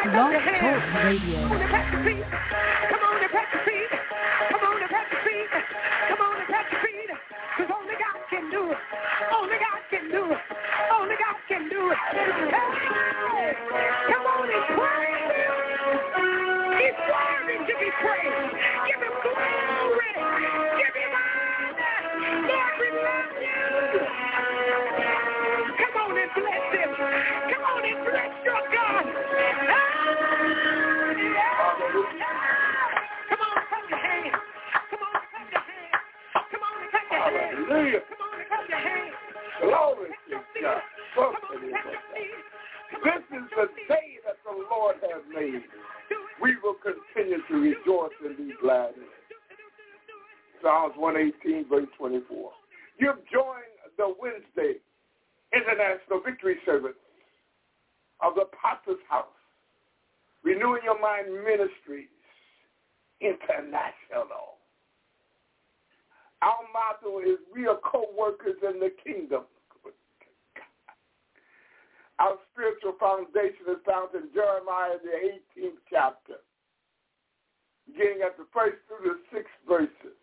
Blog Talk Radio. Come on and pat your feet. Come on and pat your feet. Come on and pat your feet. Come on and pat your feet. Because only God can do it. Only God can do it. Only God can do it. Hey, come on and praise Him. He's worthy to be praised. Give Him glory. Give Him honor. Lord, we love you. Come on and bless Him. Come on and bless your God. Come on, clap your hands. Come on, clap your hands. Come on, clap your hands. Hallelujah. Come on, clap your hands. Glory to God. Come on, clap your feet. This is the day that the Lord has made. We will continue to rejoice and be glad in it. Psalms 118, verse 24. You've joined the Wednesday International Victory Service of the Potter's House, Renewing Your Mind Ministries International. Our motto is we are co-workers in the kingdom. Our spiritual foundation is found in Jeremiah, the 18th chapter, beginning at the first through the 6th verses.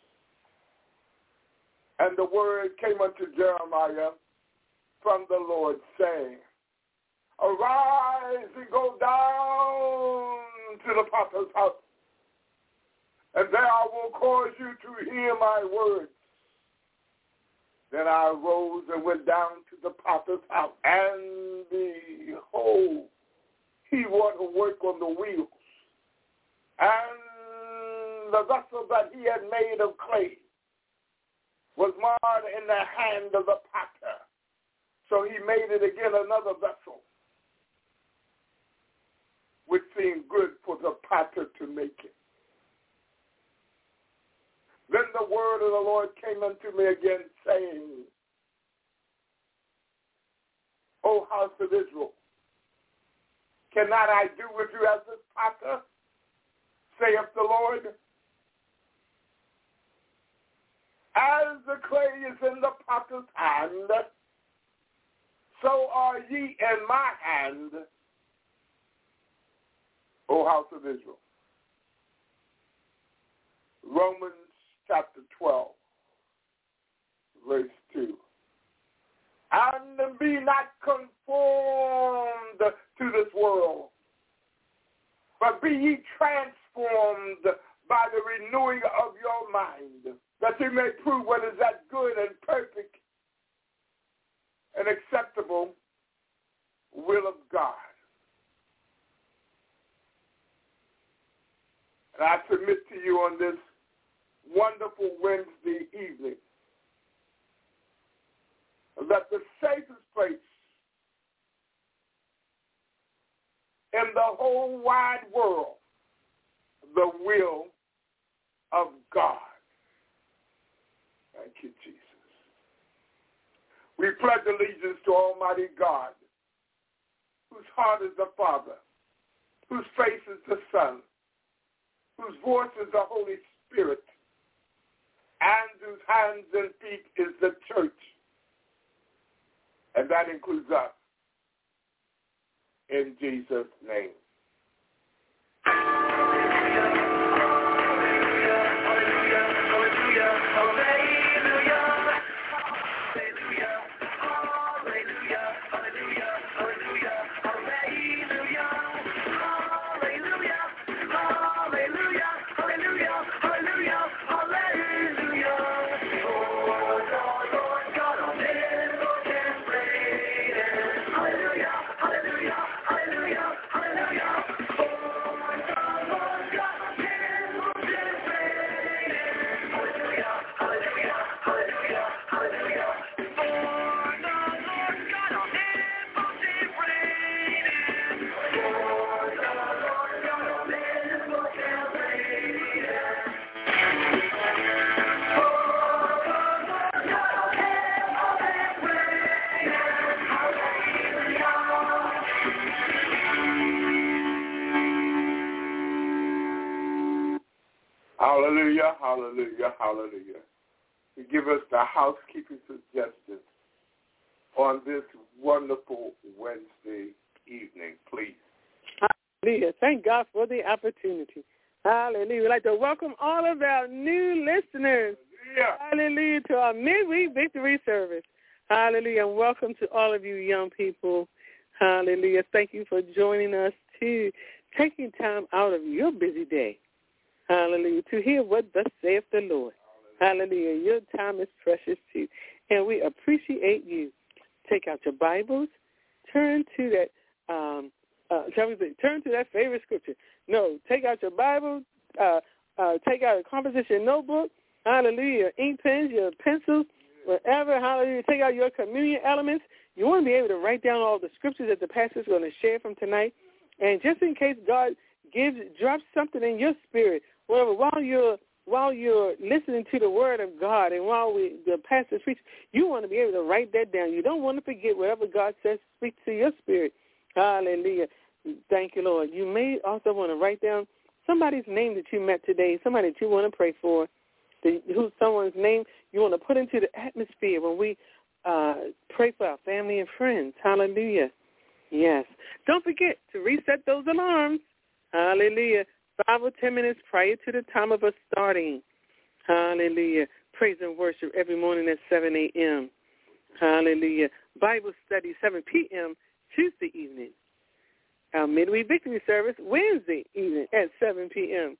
And the word came unto Jeremiah from the Lord, saying, Arise and go down to the Potter's house, and there I will cause you to hear my words. Then I arose and went down to the Potter's house, and behold, he wrought a work on the wheels, and the vessel that he had made of clay was marred in the hand of the potter. So he made it again another vessel, which seemed good for the potter to make it. Then the word of the Lord came unto me again, saying, O house of Israel, cannot I do with you as this potter, saith the Lord? As the clay is in the potter's hand, so are ye in my hand, O house of Israel. Romans chapter 12, verse 2. And be not conformed to this world, but be ye transformed by the renewing of your mind, that you may prove what is that good and perfect and acceptable will of God. And I submit to you on this wonderful Wednesday evening that the safest place in the whole wide world, the will of God. Thank you, Jesus. We pledge allegiance to Almighty God, whose heart is the Father, whose face is the Son, whose voice is the Holy Spirit, and whose hands and feet is the church. And that includes us. In Jesus' name. Hallelujah, hallelujah, hallelujah. To give us the housekeeping suggestions on this wonderful Wednesday evening, please. Hallelujah. Thank God for the opportunity. Hallelujah. We'd like to welcome all of our new listeners. Hallelujah, to our midweek victory service. Hallelujah. And welcome to all of you young people. Hallelujah. Thank you for joining us, to taking time out of your busy day. Hallelujah. To hear what thus saith the Lord. Hallelujah. Your time is precious too. And we appreciate you. Take out your Bibles. Turn to that turn to that favorite scripture. No, take out your Bible, take out a composition notebook, hallelujah, ink pens, your pencils, whatever, hallelujah, take out your communion elements. You want to be able to write down all the scriptures that the pastor is going to share from tonight. And just in case God drops something in your spirit, whatever, while you're listening to the word of God and while the pastor speaks, you want to be able to write that down. You don't want to forget whatever God says speaks to your spirit. Hallelujah. Thank you, Lord. You may also want to write down somebody's name that you met today, somebody that you want to pray for, someone's name you want to put into the atmosphere when we pray for our family and friends. Hallelujah. Yes. Don't forget to reset those alarms. Hallelujah. 5 or 10 minutes prior to the time of us starting. Hallelujah. Praise and worship every morning at 7 a.m. Hallelujah. Bible study 7 p.m. Tuesday evening. Our midweek victory service Wednesday evening at 7 p.m.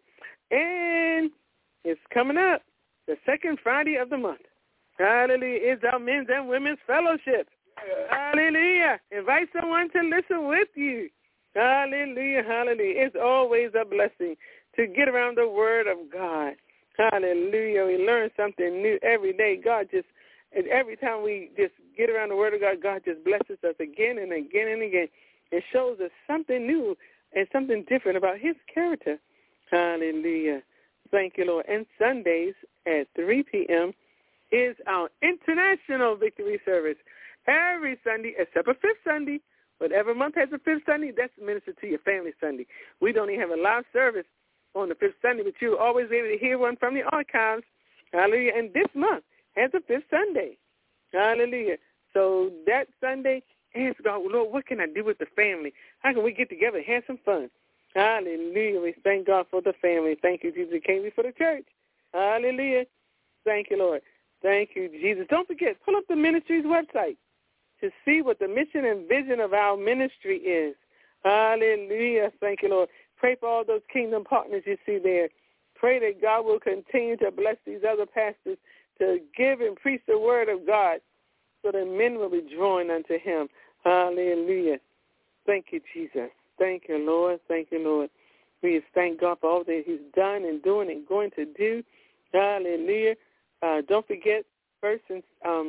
And it's coming up, the second Friday of the month. Hallelujah. It's our men's and women's fellowship. Hallelujah. Invite someone to listen with you. Hallelujah, hallelujah. It's always a blessing to get around the word of God. Hallelujah. We learn something new every day. And every time we just get around the word of God, God just blesses us again and again and again. It shows us something new and something different about his character. Hallelujah. Thank you, Lord. And Sundays at 3 p.m. is our international victory service. Every Sunday except a fifth Sunday. Whatever month has a fifth Sunday, that's Minister to Your Family Sunday. We don't even have a live service on the fifth Sunday, but you'll always be able to hear one from the archives. Hallelujah. And this month has a fifth Sunday. Hallelujah. So that Sunday, ask God, Lord, what can I do with the family? How can we get together and have some fun? Hallelujah. We thank God for the family. Thank you, Jesus. Came before the church. Hallelujah. Thank you, Lord. Thank you, Jesus. Don't forget, pull up the ministry's website to see what the mission and vision of our ministry is. Hallelujah. Thank you, Lord. Pray for all those kingdom partners you see there. Pray that God will continue to bless these other pastors to give and preach the word of God so that men will be drawn unto him. Hallelujah. Thank you, Jesus. Thank you, Lord. Thank you, Lord. We just thank God for all that he's done and doing and going to do. Hallelujah. Don't forget first and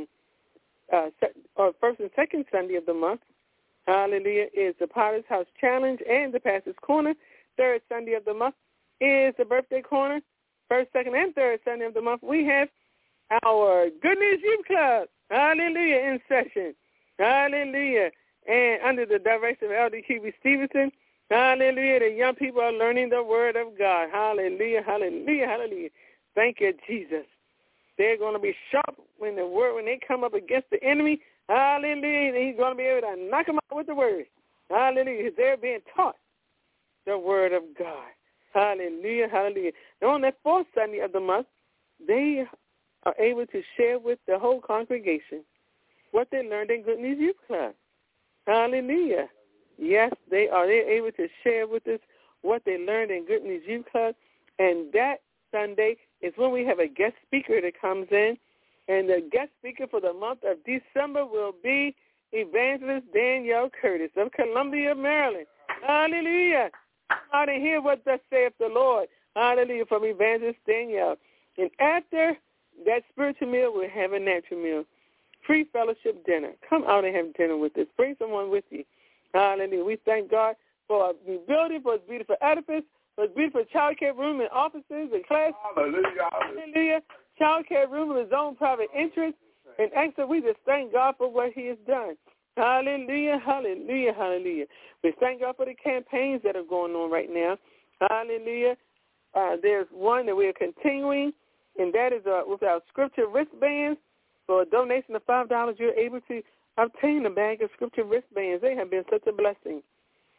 second Sunday of the month, hallelujah, is the Potter's House Challenge and the Pastor's Corner. Third Sunday of the month is the Birthday Corner. First, second, and third Sunday of the month, we have our Good News Youth Club, hallelujah, in session. Hallelujah. And under the direction of Elder Q.B. Stevenson, hallelujah, the young people are learning the word of God. Hallelujah, hallelujah, hallelujah. Thank you, Jesus. They're going to be sharp when they come up against the enemy. Hallelujah. He's going to be able to knock them out with the word. Hallelujah. They're being taught the word of God. Hallelujah. Hallelujah. And on that fourth Sunday of the month, they are able to share with the whole congregation what they learned in Good News Youth Club. Hallelujah. Yes, they are. They're able to share with us what they learned in Good News Youth Club. And that Sunday is when we have a guest speaker that comes in. And the guest speaker for the month of December will be Evangelist Danielle Curtis of Columbia, Maryland. Hallelujah. Come out and hear what thus saith the Lord. Hallelujah, from Evangelist Danielle. And after that spiritual meal, we'll have a natural meal. Free fellowship dinner. Come out and have dinner with us. Bring someone with you. Hallelujah. We thank God for our new building, for his beautiful edifice, for his beautiful child care room and offices and class. Hallelujah. Hallelujah. Child care room of his own private interest. And actually, we just thank God for what he has done. Hallelujah, hallelujah, hallelujah. We thank God for the campaigns that are going on right now. Hallelujah. There's one that we are continuing, and that is with our scripture wristbands. For a donation of $5, you're able to obtain a bag of scripture wristbands. They have been such a blessing.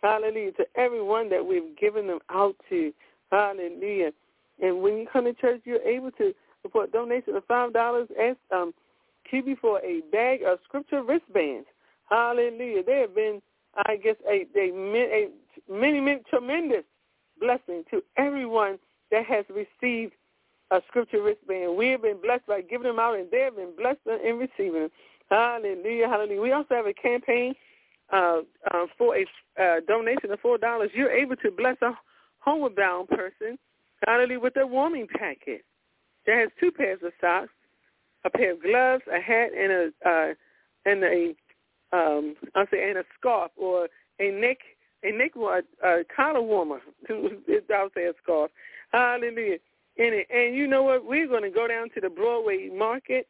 Hallelujah. To everyone that we've given them out to. Hallelujah. And when you come to church, you're able to support donation of $5. Ask QB for a bag of scripture wristbands. Hallelujah. They have been, I guess, a many tremendous blessing to everyone that has received a scripture wristband. We have been blessed by giving them out, and they have been blessed in receiving them. Hallelujah, hallelujah. We also have a campaign for a donation of $4. You're able to bless a homeward-bound person, hallelujah, with a warming packet that has 2 pairs of socks, a pair of gloves, a hat, and a scarf or a collar warmer. I would say a scarf. Hallelujah. And you know what? We're going to go down to the Broadway Market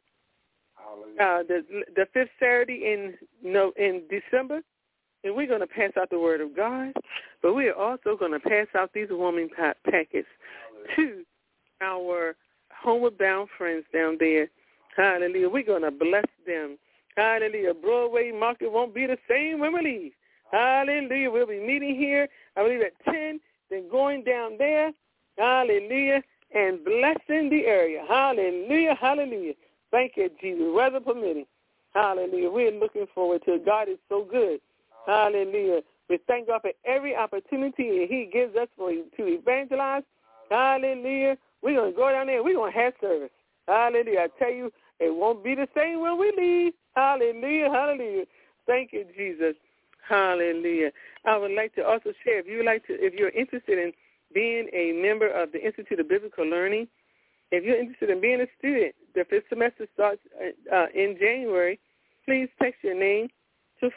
the 5th Saturday in December, and we're going to pass out the Word of God, but we are also going to pass out these warming packets to our homeward-bound friends down there. Hallelujah. We're going to bless them. Hallelujah. Broadway Market won't be the same when we leave. Hallelujah. We'll be meeting here, I believe, at 10, then going down there. Hallelujah. And blessing the area. Hallelujah. Hallelujah. Thank you, Jesus. Weather permitting. Hallelujah. We're looking forward to it. God is so good. Hallelujah. We thank God for every opportunity He gives us to evangelize. Hallelujah. We're going to go down there. We're going to have service. Hallelujah. I tell you, it won't be the same when we leave. Hallelujah. Hallelujah. Thank you, Jesus. Hallelujah. I would like to also share, if you're interested in being a member of the Institute of Biblical Learning, if you're interested in being a student, the 5th semester starts in January. Please text your name to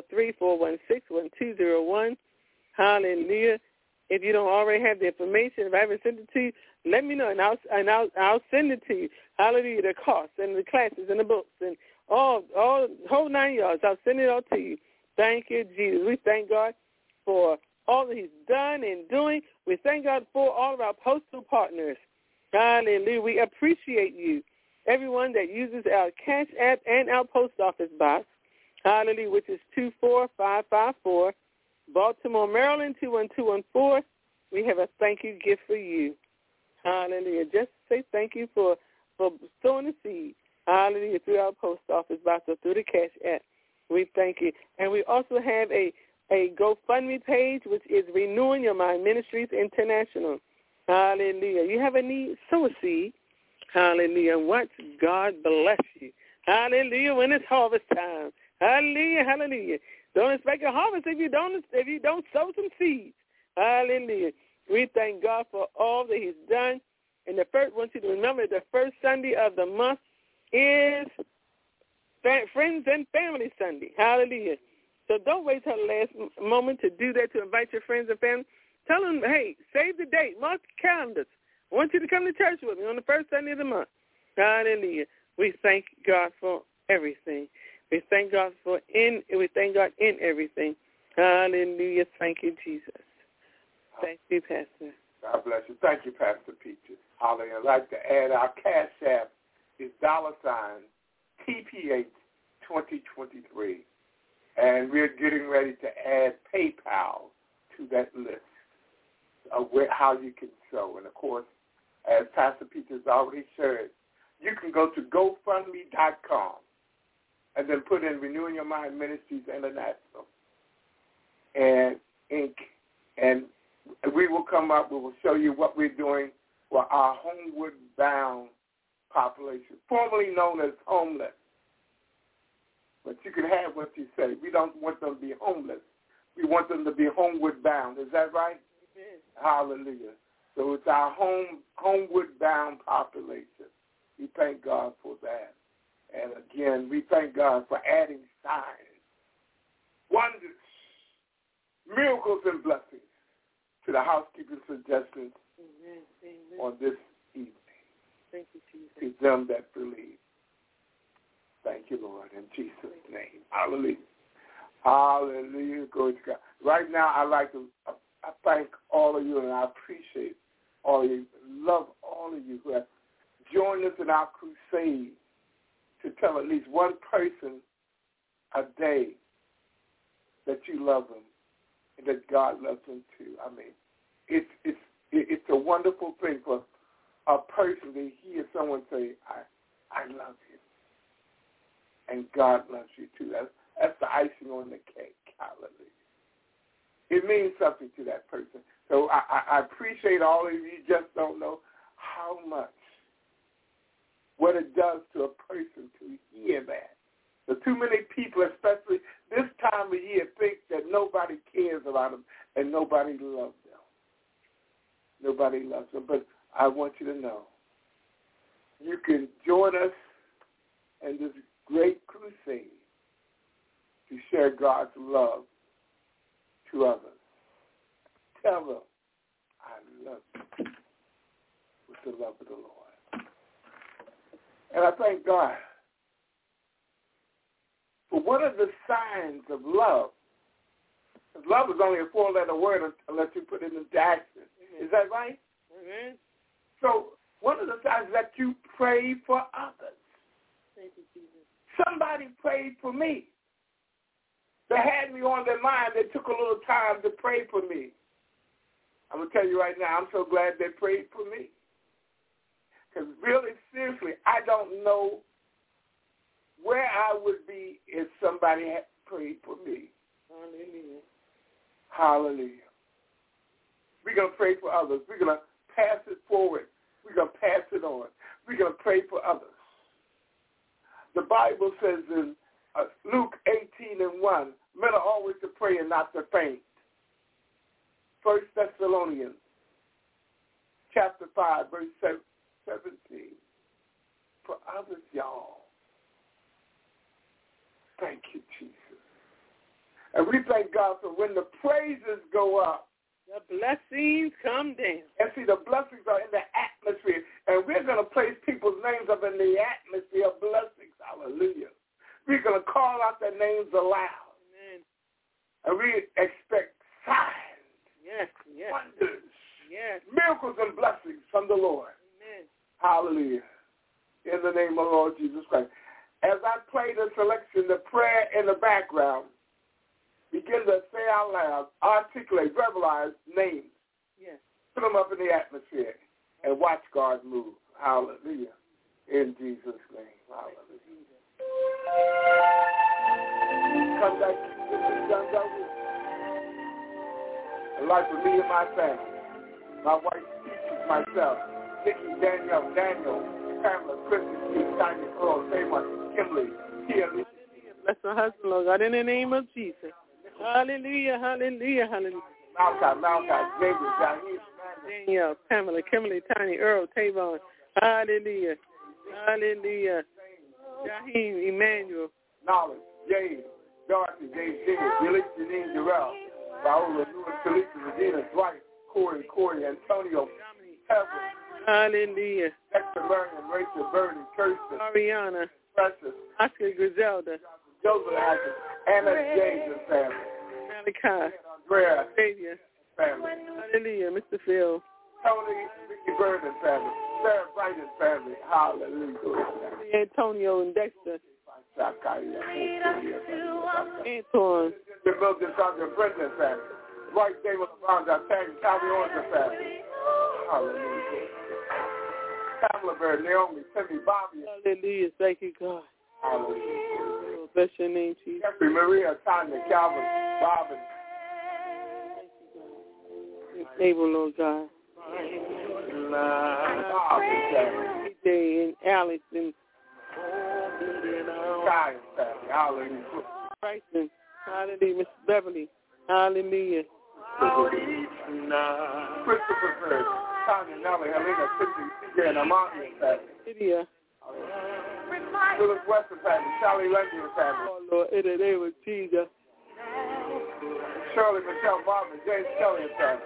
443-416-1201. Hallelujah. If you don't already have the information, if I haven't sent it to you, let me know, and I'll send it to you. Hallelujah. The costs and the classes and the books and all whole 9 yards. I'll send it all to you. Thank you, Jesus. We thank God for all that He's done and doing. We thank God for all of our postal partners. Hallelujah. We appreciate you. Everyone that uses our Cash App and our post office box, hallelujah, which is 24554, Baltimore, Maryland, 21214. We have a thank you gift for you. Hallelujah. Just say thank you for sowing the seed. Hallelujah. Through our post office box or through the Cash App. We thank you. And we also have a GoFundMe page, which is Renewing Your Mind Ministries International. Hallelujah. You have a need, sow a seed. Hallelujah. And watch God bless you. Hallelujah. When it's harvest time. Hallelujah. Hallelujah. Don't expect a harvest if you don't sow some seeds. Hallelujah. We thank God for all that He's done. And I want you to remember the first Sunday of the month is Friends and Family Sunday. Hallelujah. So don't wait till the last moment to do that, to invite your friends and family. Tell them, hey, save the date. Mark your calendars. I want you to come to church with me on the first Sunday of the month. Hallelujah. We thank God for everything. We thank God in everything. Hallelujah. Thank you, Jesus. Thank you, Pastor. God bless you. Thank you, Pastor Peaches. Hallelujah. I'd like to add our Cash App is $TPH2023. And we're getting ready to add PayPal to that list of how you can sow. And, of course, as Pastor Peaches already shared, you can go to GoFundMe.com and then put in Renewing Your Mind Ministries International and Inc. And we will come up, we will show you what we're doing for our homeward-bound population, formerly known as homeless. But you can have what you say. We don't want them to be homeless. We want them to be homeward-bound. Is that right? Yes. Hallelujah. So it's our homeward-bound population. We thank God for that. And again, we thank God for adding signs, wonders, miracles, and blessings to the housekeeping suggestions on this evening. Thank you, Jesus. To them that believe. Thank you, Lord, in Jesus' name. Hallelujah. Hallelujah. Glory to God. Right now, I'd like to I thank all of you, and I appreciate all of you. Love all of you who have joined us in our crusade to tell at least one person a day that you love them and that God loves them too. I mean, it's a wonderful thing for a person to hear someone say, I love you. And God loves you too. That's the icing on the cake. Hallelujah. It means something to that person. So I appreciate all of you. You just don't know how much, what it does to a person to hear that. So too many people, especially this time of year, think that nobody cares about them and nobody loves them. Nobody loves them. But I want you to know, you can join us in this great crusade to share God's love to others. Tell them, I love you with the love of the Lord. And I thank God for one of the signs of love. Love is only a four-letter word unless you put it into action. Is that right? Amen. So one of the signs is that you pray for others. Thank you, Jesus. Somebody prayed for me. They had me on their mind. They took a little time to pray for me. I'm going to tell you right now, I'm so glad they prayed for me. Because really, seriously, I don't know where I would be if somebody had prayed for me. Hallelujah. Hallelujah. We're going to pray for others. We're going to pass it forward. We're going to pass it on. We're going to pray for others. The Bible says in Luke 18:1, men are always to pray and not to faint. 1 Thessalonians chapter 5, verse 17. For others, y'all. Thank you, Jesus. And we thank God for when the praises go up, the blessings come down. And see, the blessings are in the atmosphere. And we're going to place people's names up in the atmosphere of blessings. Hallelujah. We're going to call out their names aloud. Amen. And we expect signs, yes, wonders, yes, miracles and blessings from the Lord. Amen. Hallelujah. In the name of the Lord Jesus Christ. As I play the selection, the prayer in the background, begin to say out loud, articulate, verbalize names. Yes. Put them up in the atmosphere and watch God move. Hallelujah. In Jesus' name. Hallelujah. Come back. This is done that with. A life for me and my family. My wife teaches myself. Nikki, Daniel, Pamela, Kristen, Keith, Tanya, Earl, Tamar, Kimberly, Tia, Lisa. Bless my husband, Lord God, in the name of Jesus. Hallelujah, hallelujah, hallelujah. Malachi, David, Jaheem, Danielle, Pamela, Kimberly, Tiny, Earl, Tavon. Hallelujah, hallelujah. Jaheem, Emmanuel. Knowledge, Jade, Dorothy, Dave, Billy, Janine, Jarrell, Raul, Lewis, Talisa, Regina, Dwight, Corey, Antonio, Heaven. Hallelujah. Dexter, Marion, Rachel, Bernie, Kirsten, Ariana, Precious, Oscar, Griselda, Joseph, Atkins, Anna, James, and family. Malachi, Andrea, Xavier, family. hallelujah, Mr. Phil, Tony, Vicky Bird and family. Sarah Bright and family. Hallelujah. Antonio and Dexter, Antoine, The Milton Sandra Brendan family. Dwight David LeBron, Tag, Calvin Owens and family. Hallelujah. Pamela Bird, Naomi, Timmy, Bobby. hallelujah, thank you, God. Hallelujah. Bless your name, Jesus. Jeffrey, Maria, Tanya, Calvin, Robin. Able, Lord God. And Alex and Sky and family. Hallelujah. Bryson, hallelujah, Miss Beverly, hallelujah. Christopher Bird, Tanya, Nelly, Helena, Cindy, CJ, and Amani and family. Lydia. Phyllis Weston family, Charlie Lundy and family. Oh, Lord, in the name of Jesus. Shirley Michelle Marvin, James Kelly and family.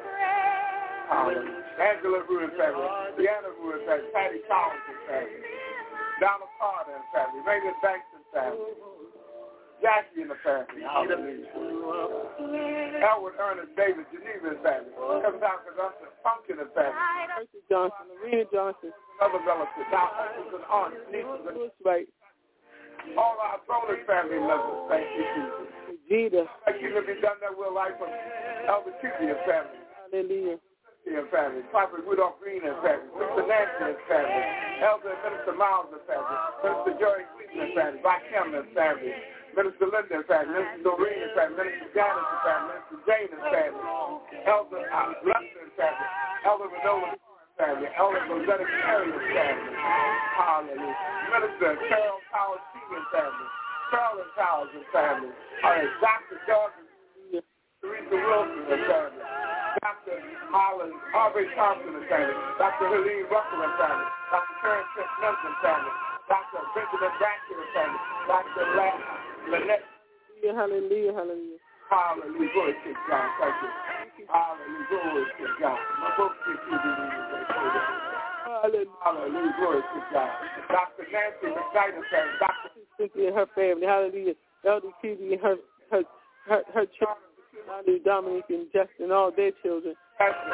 Angela Rue and family. Deanna Rue and family. Patty Collins and family. Donald Carter and family. Megan Banks and family. Jackie and the family. Hallelujah. Elwood Ernest David, Geneva and family. Comes out because I'm the Pumpkin and family. Percy Johnson, Marina Johnson. Another relative. Now, uncles and aunts, nieces and Right. all our bonus family members. Thank you, Jesus. Jesus. Like you to be done that will life of Elder Cutie and family. Hallelujah. And family. Prophet Rudolph Green and family. Mr. Nancy and family. Elder and Minister Miles and family. Minister Joey Cleveland and family. Black Cameron and family. Minister Linda and family. Minister Doreen and family. Minister Janice and family. Minister Jane and family. Elder Lester and family. Elder Manola and family. Elder Rosetta Carey and family. Hallelujah. Minister Carol Powers Senior and family. Carolyn Powers and family. Dr. Doug and Teresa Wilson and family. Dr. Holland, Harvey Thompson and family, Dr. Helene Russell and family, Dr. Karen Smith and family, Dr. Benjamin Braxton and family, Dr. Lynette. Hallelujah, hallelujah. Hallelujah, glory to God, thank you. Hallelujah, glory to God. My book is hallelujah, glory to God. Dr. Nancy McKnight and family, Dr. Cynthia and her family, hallelujah. Elder Kitty and her children. Hallelujah, Dominic and Justin, all their children. Pastor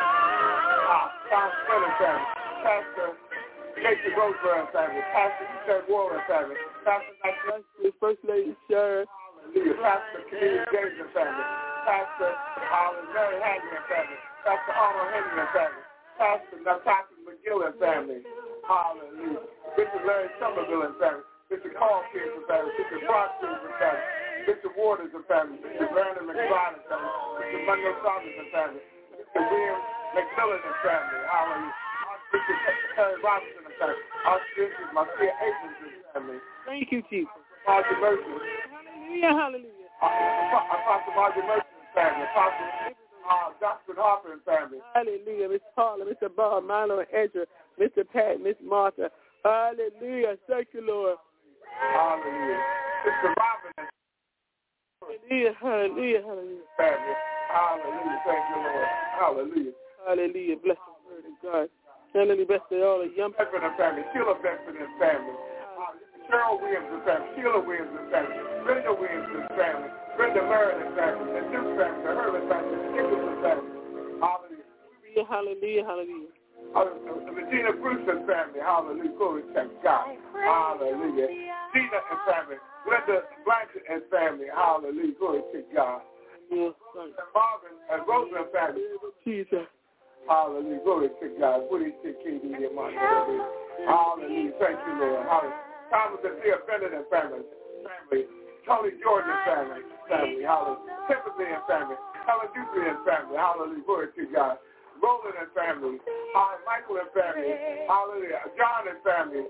Tom Flynn and family. Pastor Casey Roseburn and family. Pastor Ted Wall and family. Pastor First Lady Sharon. Hallelujah. Pastor Kenny James and family. Pastor Mary Hagley and family. Pastor Arnold Henry and family. Pastor Natasha McGill and family. Hallelujah. Bishop Larry Somerville and family. Bishop Carl Pierce and family. Bishop Brock Pierce and family. Bishop Waters and family, Bishop Vernon McBride and family, Bishop Monroe Saunders and family, Bishop William McMillan and family, hallelujah, Archbishop Terry Robinson and family, Archbishop Marcia Abrams and family. Thank you, Jesus. Marjorie Mercy. Hallelujah, hallelujah. Apostle Marjorie Mercy and family, Apostle Dr. Harper and family. Hallelujah, Miss Paula, Mr. Bob, Milo and Edra, Mr. Pat, Miss Martha. Hallelujah, thank you, Lord. Hallelujah. Mr. Robin and hallelujah, hallelujah, hallelujah. Family. Hallelujah. Thank you, Lord. Hallelujah. Hallelujah. Bless the word of God. Hallelujah. Bless the all the young Bedford and family. Sheila Bedford and family. Cheryl Williams and family. Sheila Williams and family. Brenda Williams and family. Brenda Merritt and family. The Duke family. The Hurley family. The Nicholson family. Hallelujah. Hallelujah. Hallelujah. Regina Bruce and family. Hallelujah. Glory to God. Hallelujah. Gina and family. Glenda Blanchett and family. Hallelujah. Glory to God. Yes, Marvin and Rosa and family. Jesus. Hallelujah. Glory to God. What is the key to your mind? Hallelujah. Thank you, Lord. Hallelujah. Thomas and Thea Bennett and family. Tony George and family. Hallelujah. Timothy and family. Helen Dupree and family. Hallelujah. Glory to God. Roland and family. Michael and family. Hallelujah. John and family.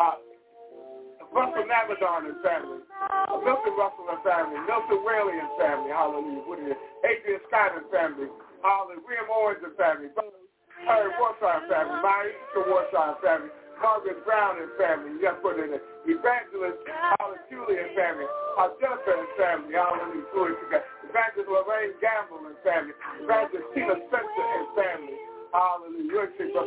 Russell Navadon and family. Milton Russell and family. Milton Whaley and family. Hallelujah. What is it? Adrian Scott and family. Hallelujah. William Owens and family. Harry Warsaw and family. Marisha Warsaw and family. Margaret Brown and family. Yes, put it in. Evangelist Julie and family. Jennifer and family. Hallelujah. Glory to God. Evangelist Lorraine Gamble and family. Evangelist Tina Spencer and family. Hallelujah.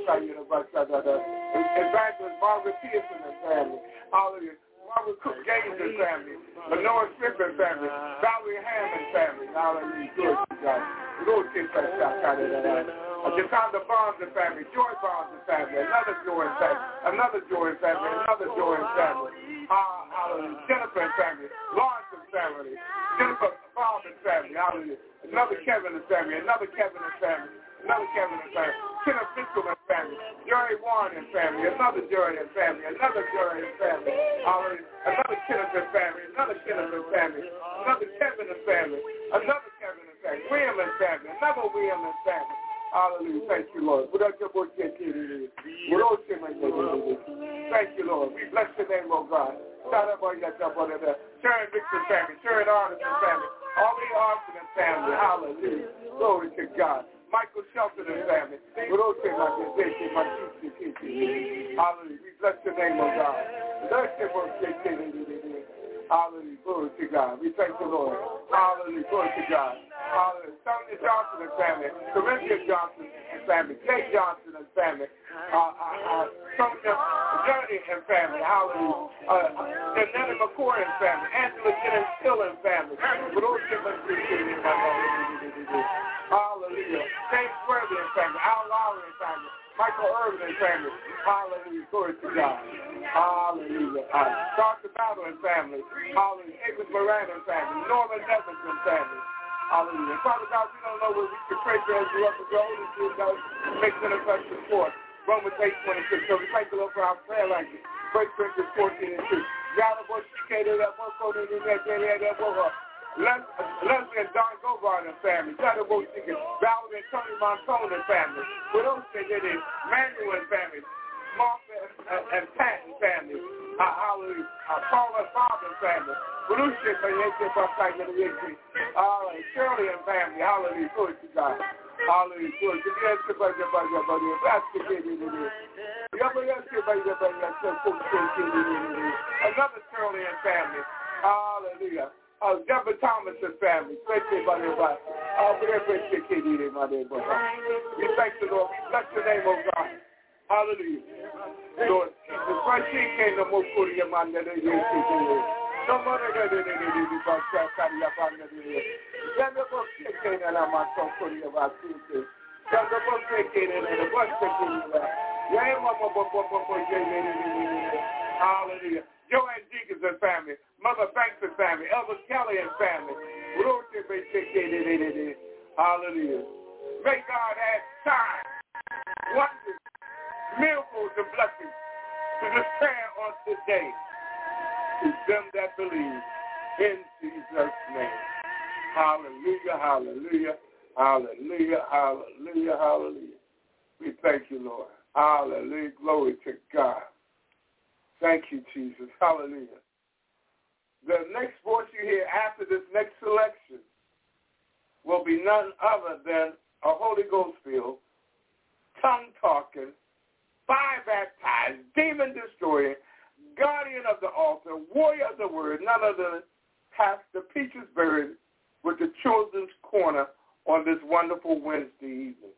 Evangelist Margaret Pearson and family. Hallelujah. Margaret Cook Gaines and family. Lenore Smith and family. Valerie Ham and family. Hallelujah. Glory to God. Lord, kiss that shot. Jaconda Barnes and family. Joy Barnes and family. Another Joy and family. Another Joy and family. Another Joy and family. Hallelujah. Jennifer and family. Lawrence and family. Jennifer Bob and family. Hallelujah. Another Kevin and family. Another Kevin and family. Another Kevin and family. Kenneth Mitchell and family. Jerry Warren and family. Another Jerry and family. Another Jerry and family. Hallelujah. Another Kenneth and family. Another Kenneth and family. Another Kevin and family. Another Kevin and family. William and family. Another William and family. Hallelujah. Thank you, Lord. Thank you, Lord. We bless your name, oh God. Sharon Dixon family. Sharon Arnett and family. All the Austin and family. Hallelujah. Glory to God. Michael Shelton and family. Hallelujah. We bless your name, oh God. Hallelujah. Glory to God. We thank you, Lord. Hallelujah. Glory to God. Hallelujah. Sonia Johnson and family. Corinthia Johnson and family. Kay Johnson and family. Sonia Journey and family. Hallelujah. Janetta McCoy and family. Angela Jennings Hill and family. Hallelujah. Hallelujah. James Worthy and family. Al Lowry and family. Michael Irvin and family. Hallelujah. Glory to God. Hallelujah. Dr. Battle and family. Hallelujah. Amos Moran and family. Norman Evans and family. Hallelujah. Father God, we don't know where we can pray for as you up and go. This is makes an effective force. Romans 8:26. So we thank the Lord for our prayer language. 1 Corinthians 14:2. Leslie and Don Govard and family. Valerie and Tony Montone and family. Manuel and family. Martha and Pat and family. Hallelujah. Paul and Bob and family. Shirley and family. Hallelujah. Glory to God. Hallelujah. Glory to God. Another Shirley and family. Hallelujah. Deborah Thomas and family. We thank the Lord. We bless your name, oh God. Hallelujah. Lord Jesus. First she came to Mokuria Mandela. Hallelujah. Joanne Jenkins and family. Mother Banks and family. Elvis Kelly and family. Hallelujah. May God add signs, wonders, miracles, and blessings to this prayer on today to them that believe in Jesus' name. Hallelujah, hallelujah, hallelujah, hallelujah, hallelujah. We thank you, Lord. Hallelujah. Glory to God. Thank you, Jesus. Hallelujah. The next voice you hear after this next selection will be none other than a Holy Ghost-filled, tongue-talking, fire-baptized, demon-destroying, guardian of the altar, warrior of the word, none other than Pastor Peaches Bird with the Children's Corner on this wonderful Wednesday evening.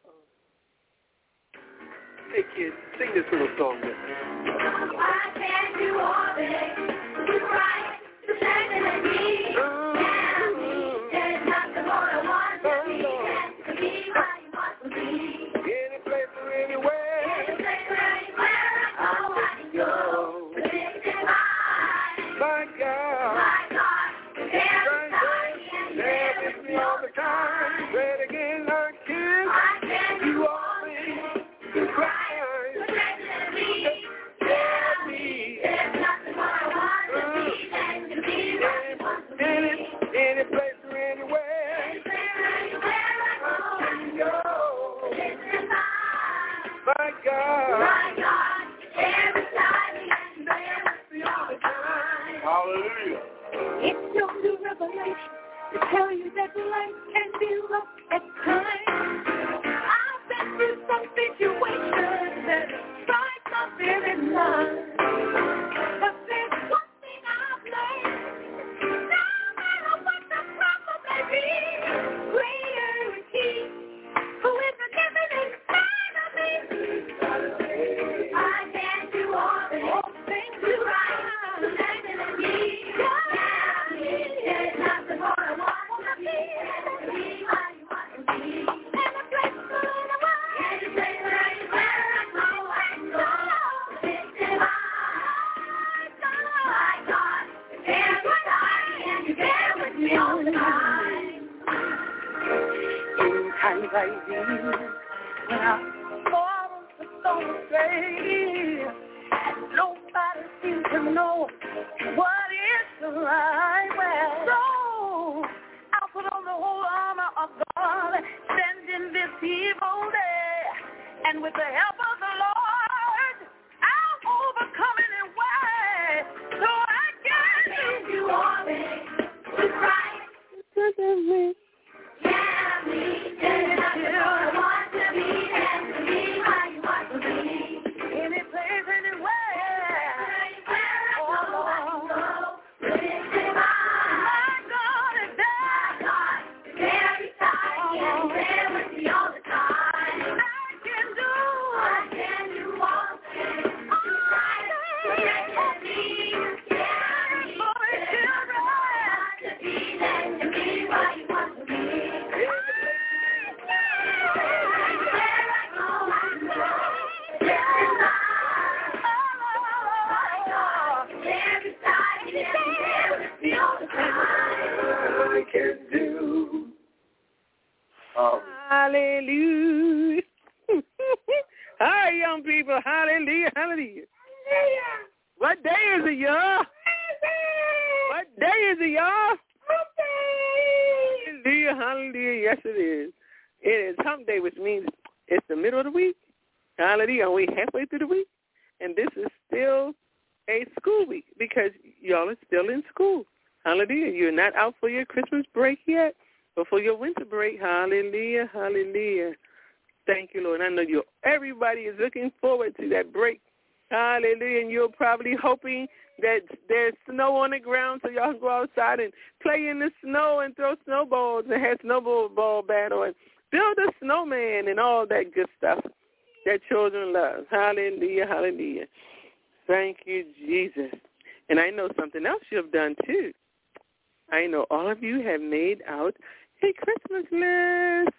Hey, kids, sing this little song with me. Why can't you always do right to stand and me? There's nothing more I want to be than to be how you want to be. Any place or anywhere. Any place or anywhere I want to go. Lifted My God. there with me all the time. Say it again, Lord, kiss. Why can't you always do right? Any place or anywhere. My God. Every time and there all the time. Hallelujah. It's your new revelation to tell you that life can be rough at times. I've been through some situations that tried my very life. But there's one thing I've learned. No matter what the problem may be, greater is He who is living inside of me. I can't do all things do right. Standing in me. There's nothing more I want to be. How you want to be. And the place for the world. Any place or anywhere I go. Lifted high. My God. Every time and you're there with me all the time. In times like these, when I fall so afraid, nobody seems to know what is the right way. So I'll put on the whole armor of God, standing this evil day, and with the help of the Lord, I'll overcome any way. So I can You always do right. Yeah, me. There's nothing more I want to be than to be how you want to be. any place, anywhere. Anywhere I go, lifted high. My God is there. God is every time, and there with me all the time. I can do all things. Right. Let me, for the children. to be than to be what you want to be. Hallelujah. Hi, young people. Hallelujah. Hallelujah. What day is it, y'all? What day is it, y'all? Hallelujah. Hallelujah. Yes, it is. It is hump day, which means it's the middle of the week. Hallelujah. Are we halfway through the week? And this is still a school week because y'all are still in school. Hallelujah. You're not out for your Christmas break yet, but for your winter break. Hallelujah. Hallelujah. Thank you, Lord. I know everybody is looking forward to that break. Hallelujah. And you're probably hoping that there's snow on the ground so y'all can go outside and play in the snow and throw snowballs and have snowball battle and build a snowman and all that good stuff that children love. Hallelujah. Hallelujah. Thank you, Jesus. And I know something else you've done, too. I know all of you have made out a Christmas list.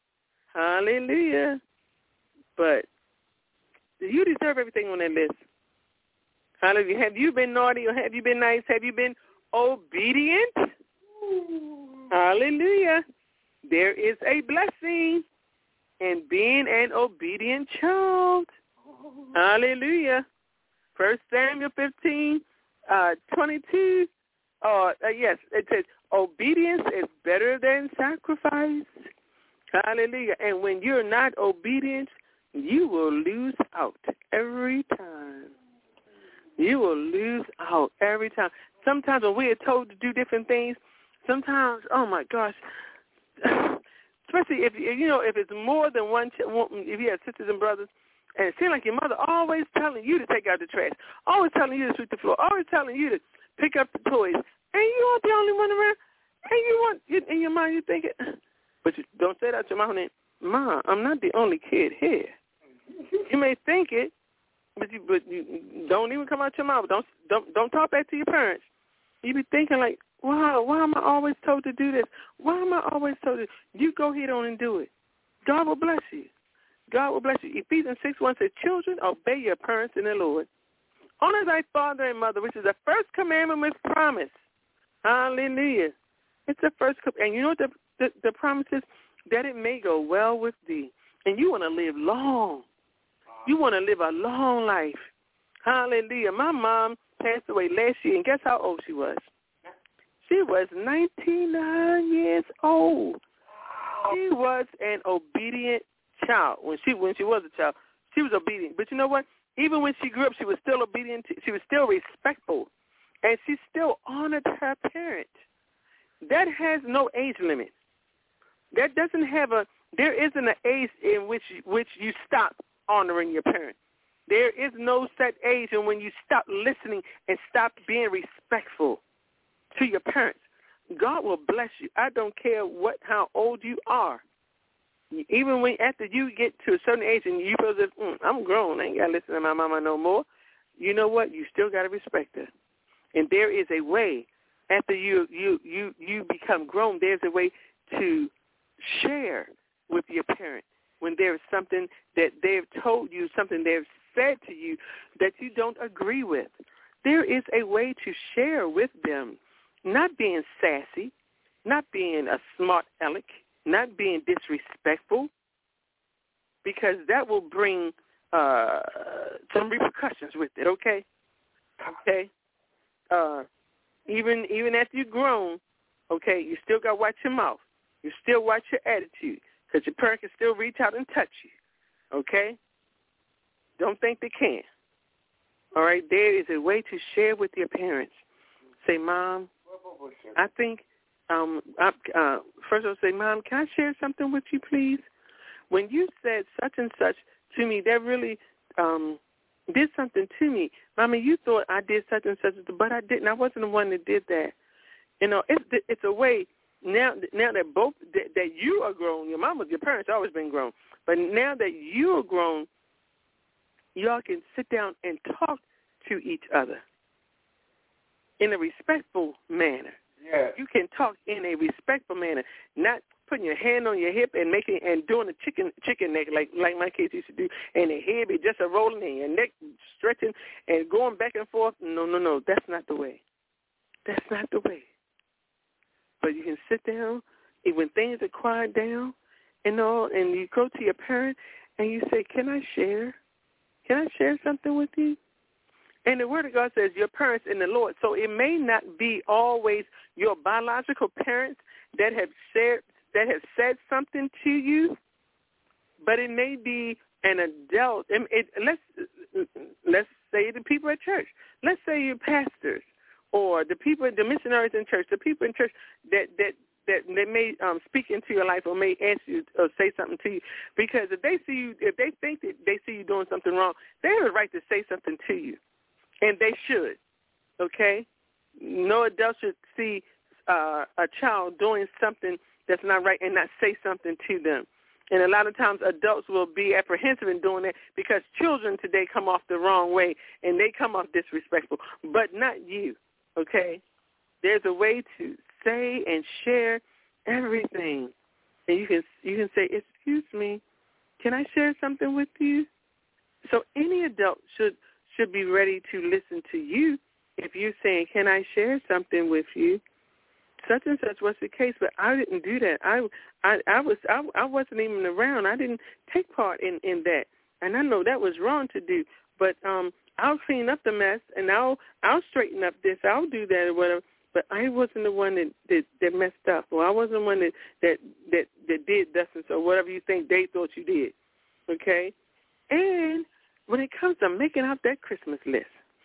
Hallelujah. But you deserve everything on that list. Hallelujah. Have you been naughty or have you been nice? Have you been obedient? Hallelujah. There is a blessing in being an obedient child. Hallelujah. 1 Samuel 15, 22. Yes, it says, obedience is better than sacrifice. Hallelujah. And when you're not obedient, you will lose out every time. You will lose out every time. Sometimes when we are told to do different things, sometimes, oh my gosh, especially if it's more than one, if you have sisters and brothers, and it seems like your mother always telling you to take out the trash, always telling you to sweep the floor, always telling you to pick up the toys, and you aren't the only one around, and in your mind you thinking, but you don't say that out your mouth, Mom, I'm not the only kid here. You may think it, but you don't even come out your mouth. Don't talk back to your parents. You be thinking like, wow, why am I always told to do this? Why am I always told to? You go ahead on and do it. God will bless you. God will bless you. Ephesians 6:1 says, children, obey your parents in the Lord. Honor thy father and mother, which is the first commandment with promise. Hallelujah. It's the first and you know what the promise is? That it may go well with thee. And you want to live long. You want to live a long life. Hallelujah. My mom passed away last year, and guess how old she was? She was 99 years old. She was an obedient child. When she was a child, she was obedient. But you know what? Even when she grew up, she was still obedient. She was still respectful, and she still honored her parents. That has no age limit. That doesn't have there isn't an age in which you stop honoring your parents. There is no set age in when you stop listening and stop being respectful to your parents. God will bless you. I don't care how old you are. Even after you get to a certain age and you feel as if, I'm grown, I ain't got to listen to my mama no more. You know what? You still got to respect her. And there is a way, after you become grown, there's a way to share with your parent when there is something that they've told you, something they've said to you that you don't agree with. There is a way to share with them, not being sassy, not being a smart aleck, not being disrespectful, because that will bring some repercussions with it, okay? Okay? Even after you're grown, okay, you still got to watch your mouth. You still watch your attitude, because your parent can still reach out and touch you, okay? Don't think they can. All right? There is a way to share with your parents. Say, Mom, I think, first I'll say, Mom, can I share something with you, please? When you said such and such to me, that really did something to me. Mommy, you thought I did such and such, but I didn't. I wasn't the one that did that. You know, it's a way. Now that both that you are grown, your parents always been grown, but now that you are grown, y'all can sit down and talk to each other in a respectful manner. Yes. You can talk in a respectful manner, not putting your hand on your hip and doing a chicken neck like my kids used to do, and the head be just a rolling and your neck stretching and going back and forth. No, that's not the way. That's not the way. But you can sit down, and when things are quiet down, and all, and you go to your parent and you say, can I share? Can I share something with you? And the Word of God says your parents in the Lord. So it may not be always your biological parents that have said something to you, but it may be an adult. Let's say the people at church. Let's say your pastors or the missionaries in church, the people in church that may speak into your life or may ask you or say something to you. Because if they think that they see you doing something wrong, they have a right to say something to you, and they should. Okay, no adult should see a child doing something that's not right and not say something to them. And a lot of times adults will be apprehensive in doing that because children today come off the wrong way and they come off disrespectful, but not you, okay? There's a way to say and share everything. And you can say, excuse me, can I share something with you? So any adult should be ready to listen to you if you're saying, can I share something with you? Such and such was the case, but I didn't do that. I wasn't even around. I didn't take part in that, and I know that was wrong to do. But I'll clean up the mess, and I'll straighten up this. I'll do that or whatever. But I wasn't the one that messed up, or I wasn't the one that did this and so whatever you think they thought you did. Okay, and when it comes to making out that Christmas list,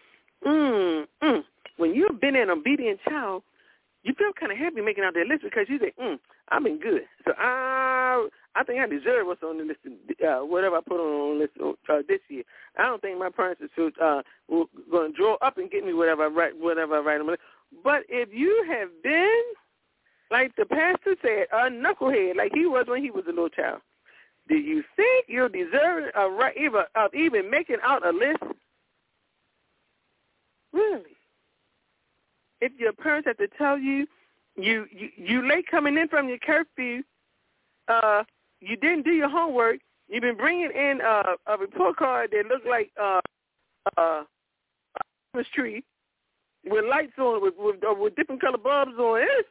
when you've been an obedient child, you feel kind of happy making out that list because you say, I've been good. So I think I deserve what's on the list, whatever I put on the list this year. I don't think my parents are going to draw up and get me whatever I write on my list. But if you have been, like the pastor said, a knucklehead, like he was when he was a little child, do you think you're deserving of even making out a list? Really? If your parents have to tell you, you late coming in from your curfew, you didn't do your homework, you've been bringing in a report card that looks like a Christmas tree with lights on, with different color bulbs on it.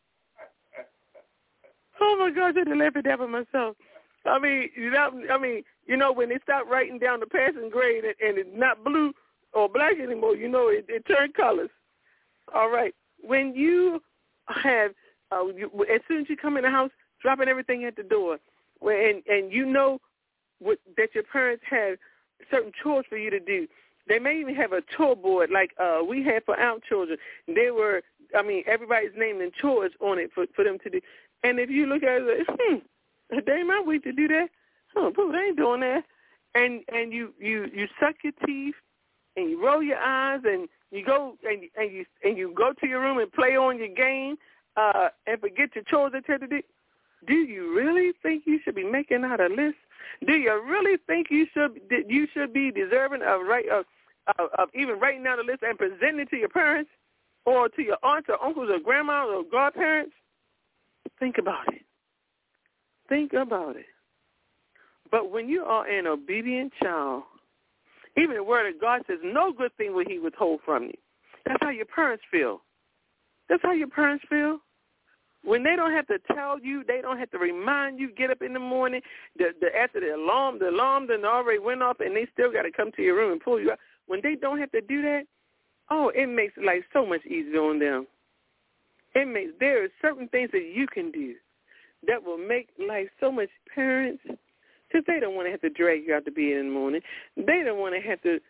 Oh my gosh, I had to laugh at that for myself. I mean, when they stop writing down the passing grade and it's not blue or black anymore, it turned colors. All right. When you have, as soon as you come in the house, dropping everything at the door, and you know that your parents have certain chores for you to do. They may even have a chore board like we had for our children. Everybody's naming chores on it for them to do. And if you look at it, they ain't my week to do that. They ain't doing that. And you suck your teeth and you roll your eyes and you go and you go to your room and play on your game and forget your chores that you have to do. Do you really think you should be making out a list? Do you really think you should be deserving of even writing down a list and presenting it to your parents or to your aunts or uncles or grandmas or godparents? Think about it. Think about it. But when you are an obedient child, even the Word of God says no good thing will He withhold from you. That's how your parents feel. That's how your parents feel. When they don't have to tell you, they don't have to remind you, get up in the morning, after the alarm done already went off and they still got to come to your room and pull you out. When they don't have to do that, it makes life so much easier on them. There are certain things that you can do that will make life so much, parents, because they don't want to have to drag you out to bed in the morning. They don't want to have to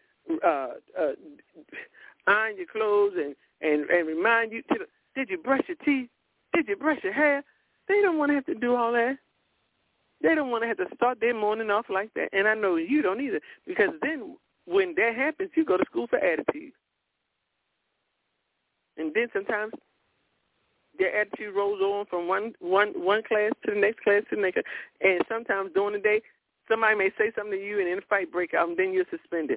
iron your clothes and remind you, did you brush your teeth? Did you brush your hair? They don't want to have to do all that. They don't want to have to start their morning off like that. And I know you don't either, because then when that happens, you go to school for attitude. And then sometimes their attitude rolls on from one class to the next class to the next. And sometimes during the day, somebody may say something to you and then a fight break out and then you're suspended.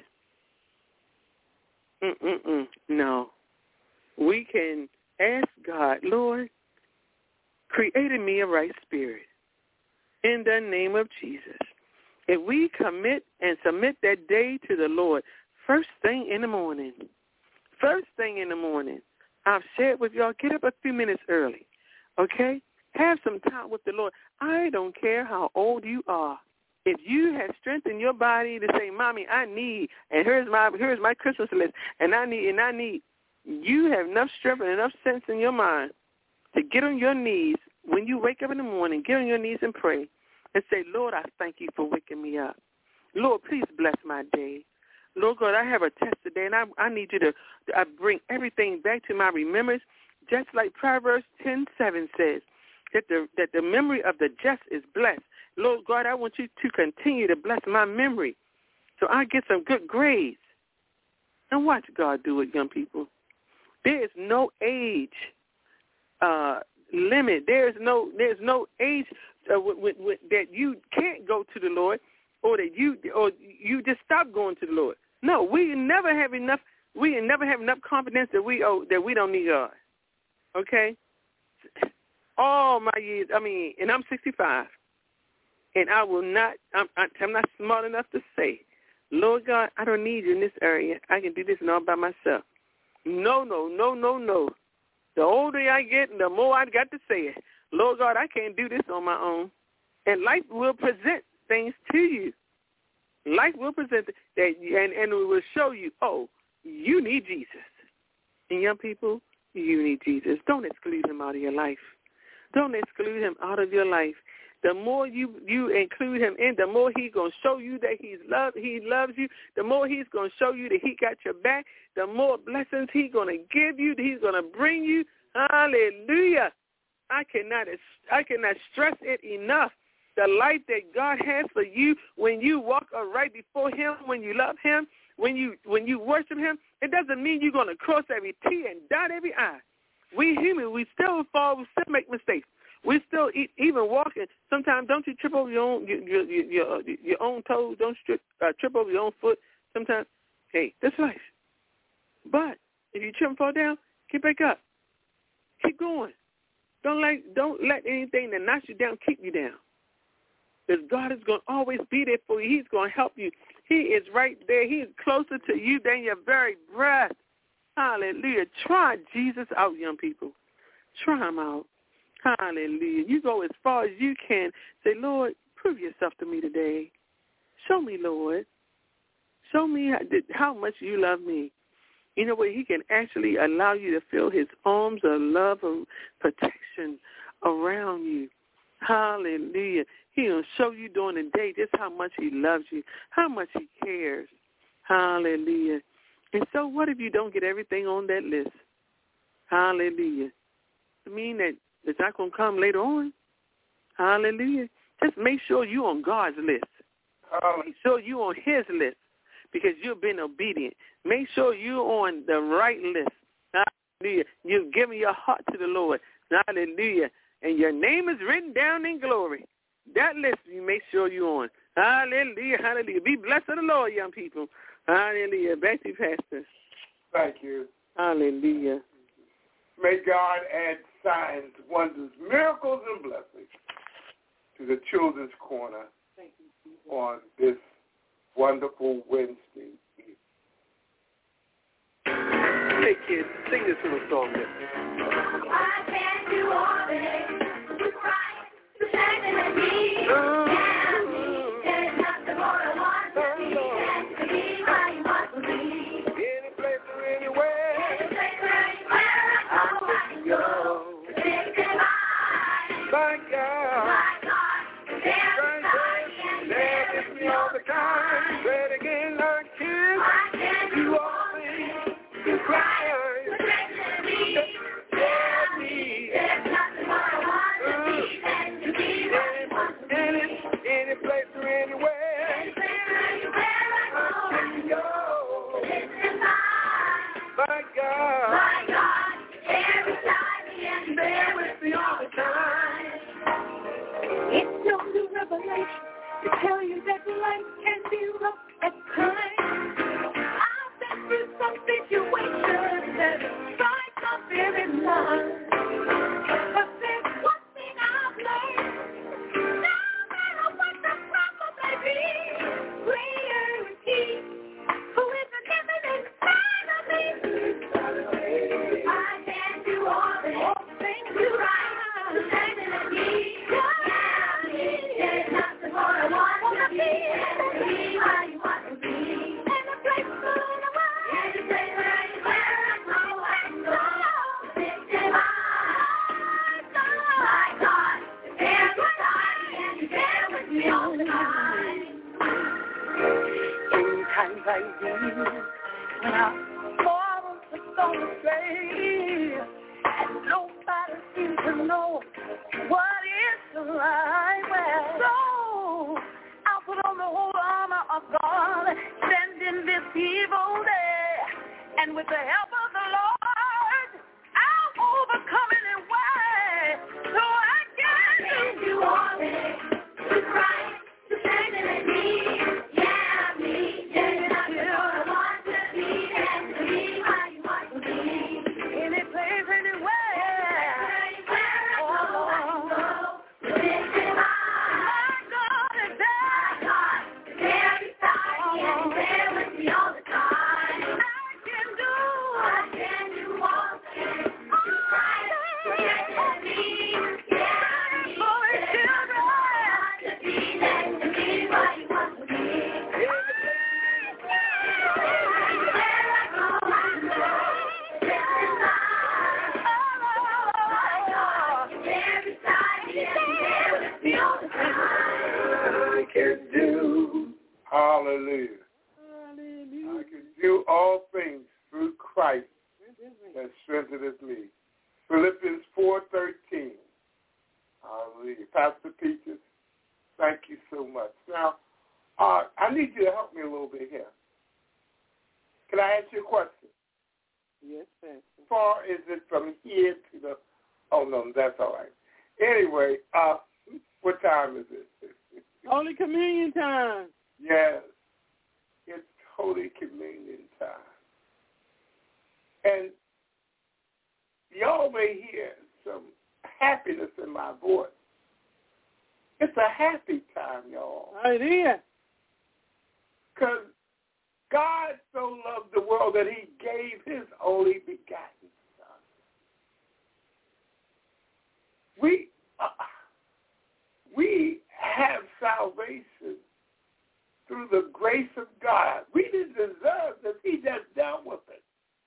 No. We can ask God, Lord, create in me a right spirit in the name of Jesus. If we commit and submit that day to the Lord, first thing in the morning, I've shared with y'all, get up a few minutes early, okay? Have some time with the Lord. I don't care how old you are. If you have strength in your body to say, Mommy, I need, and here's my Christmas list, and I need, you have enough strength and enough sense in your mind to get on your knees when you wake up in the morning, get on your knees and pray and say, Lord, I thank you for waking me up. Lord, please bless my day. Lord God, I have a test today, and I need you to bring everything back to my remembrance, just like Proverbs 10:7 says, that the memory of the just is blessed. Lord God, I want you to continue to bless my memory so I get some good grades. And watch God do it, young people. There is no age limit. There's no age that you can't go to the Lord, or that you just stop going to the Lord. No, we never have enough confidence that we don't need God. Okay? All my years, and I'm 65, and I'm not smart enough to say, Lord God, I don't need you in this area. I can do this all by myself. No. The older I get, the more I got to say it. Lord God, I can't do this on my own. And life will present things to you. Life will present that, and it will show you, oh, you need Jesus. And young people, you need Jesus. Don't exclude him out of your life. Don't exclude him out of your life. The more you include him in, the more he's going to show you that he loves you. The more he's going to show you that he got your back. The more blessings he's going to give you, that he's going to bring you. Hallelujah. I cannot stress it enough. The life that God has for you when you walk right before him, when you love him, when you worship him, it doesn't mean you're going to cross every T and dot every I. We human, we still fall, we still make mistakes. We still even walking. Sometimes don't you trip over your own toes? Don't trip over your own foot? Sometimes, hey, that's life. But if you trip and fall down, get back up. Keep going. Don't let anything that knocks you down keep you down. Because God is going to always be there for you. He's going to help you. He is right there. He is closer to you than your very breath. Hallelujah. Try Jesus out, young people. Try him out. Hallelujah. You go as far as you can. Say, Lord, prove yourself to me today. Show me, Lord. Show me how much you love me. You know what? He can actually allow you to feel his arms of love and protection around you. Hallelujah. He'll show you during the day just how much he loves you, how much he cares. Hallelujah. And so what if you don't get everything on that list? Hallelujah. I mean that it's not going to come later on. Hallelujah. Just make sure you're on God's list. Make sure you're on his list because you've been obedient. Make sure you're on the right list. Hallelujah. You've given your heart to the Lord. Hallelujah. And your name is written down in glory. That list you make sure you're on. Hallelujah. Hallelujah. Be blessed of the Lord, young people. Hallelujah. Back to you, Pastor. Thank you. Hallelujah. May God add signs, wonders, miracles, and blessings to the Children's Corner on this wonderful Wednesday evening. Hey, kids, sing this little song with me. I can't do all this. You cry, you begging at me. Tell me there's nothing more I want to see than to be where you want to be. Any place or anywhere, Any place or anywhere I want to go. my God, There is me all the time. Say it again, Lord, kiss you all things. You cry, tell me, any place or anywhere, go. My God, there with me all the time. it's no new revelation to tell you that life can be rough at times. I've been through some situations that strike my very mind. But there's one thing I've learned. No matter what the problem may be, greater is He who is living inside of me. I can't do all the things you right. In times like these, when our morals are gone astray, and nobody seems to know what is the right way. So I'll put on the whole armor of God, stand in this evil day, and with the help of the Lord, I'll overcome any way. So I can do all things through Christ, to stand in me. Yeah, me. Yeah, I want to be and to be how you want to be. Any place, anywhere. Hallelujah. I can do all things through Christ that strengtheneth me. Philippians 4:13. Hallelujah. Pastor Peaches, thank you so much. Now, I need you to help me a little bit here. Can I ask you a question? Yes, Pastor. How far is it from here to the... Oh, no, that's all right. Anyway, what time is it? Holy Communion time. Yes, it's Holy Communion time. And y'all may hear some happiness in my voice. It's a happy time, y'all. Hallelujah. Because God so loved the world that he gave his only begotten Son. We have salvation through the grace of God. We didn't deserve this. He just dealt with it.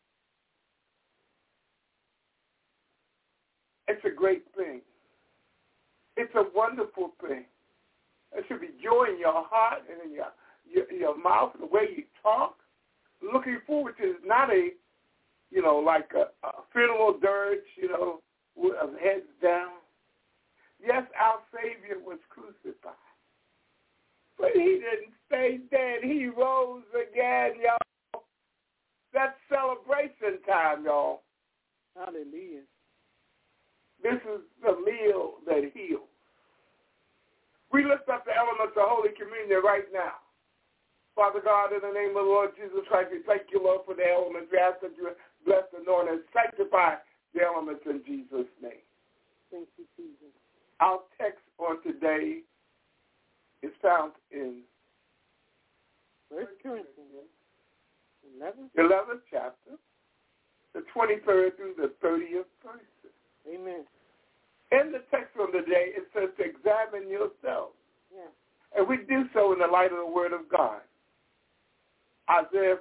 It's a great thing. It's a wonderful thing. There should be joy in your heart and in your mouth and the way you talk. Looking forward to it. It's not a, like a funeral dirge, with heads down. Yes, our Savior was crucified. But he didn't stay dead. He rose again, y'all. That's celebration time, y'all. Hallelujah. This is the meal that heals. We lift up the elements of Holy Communion right now. Father God, in the name of the Lord Jesus Christ, we thank you, Lord, for the elements. We ask that you bless, anoint, and sanctify the elements in Jesus' name. Thank you, Jesus. Our text on today is found in 1 Corinthians 11th chapter, the 23rd through the 30th verses. Amen. In the text on today, it says to examine yourself. Yeah. And we do so in the light of the Word of God. Isaiah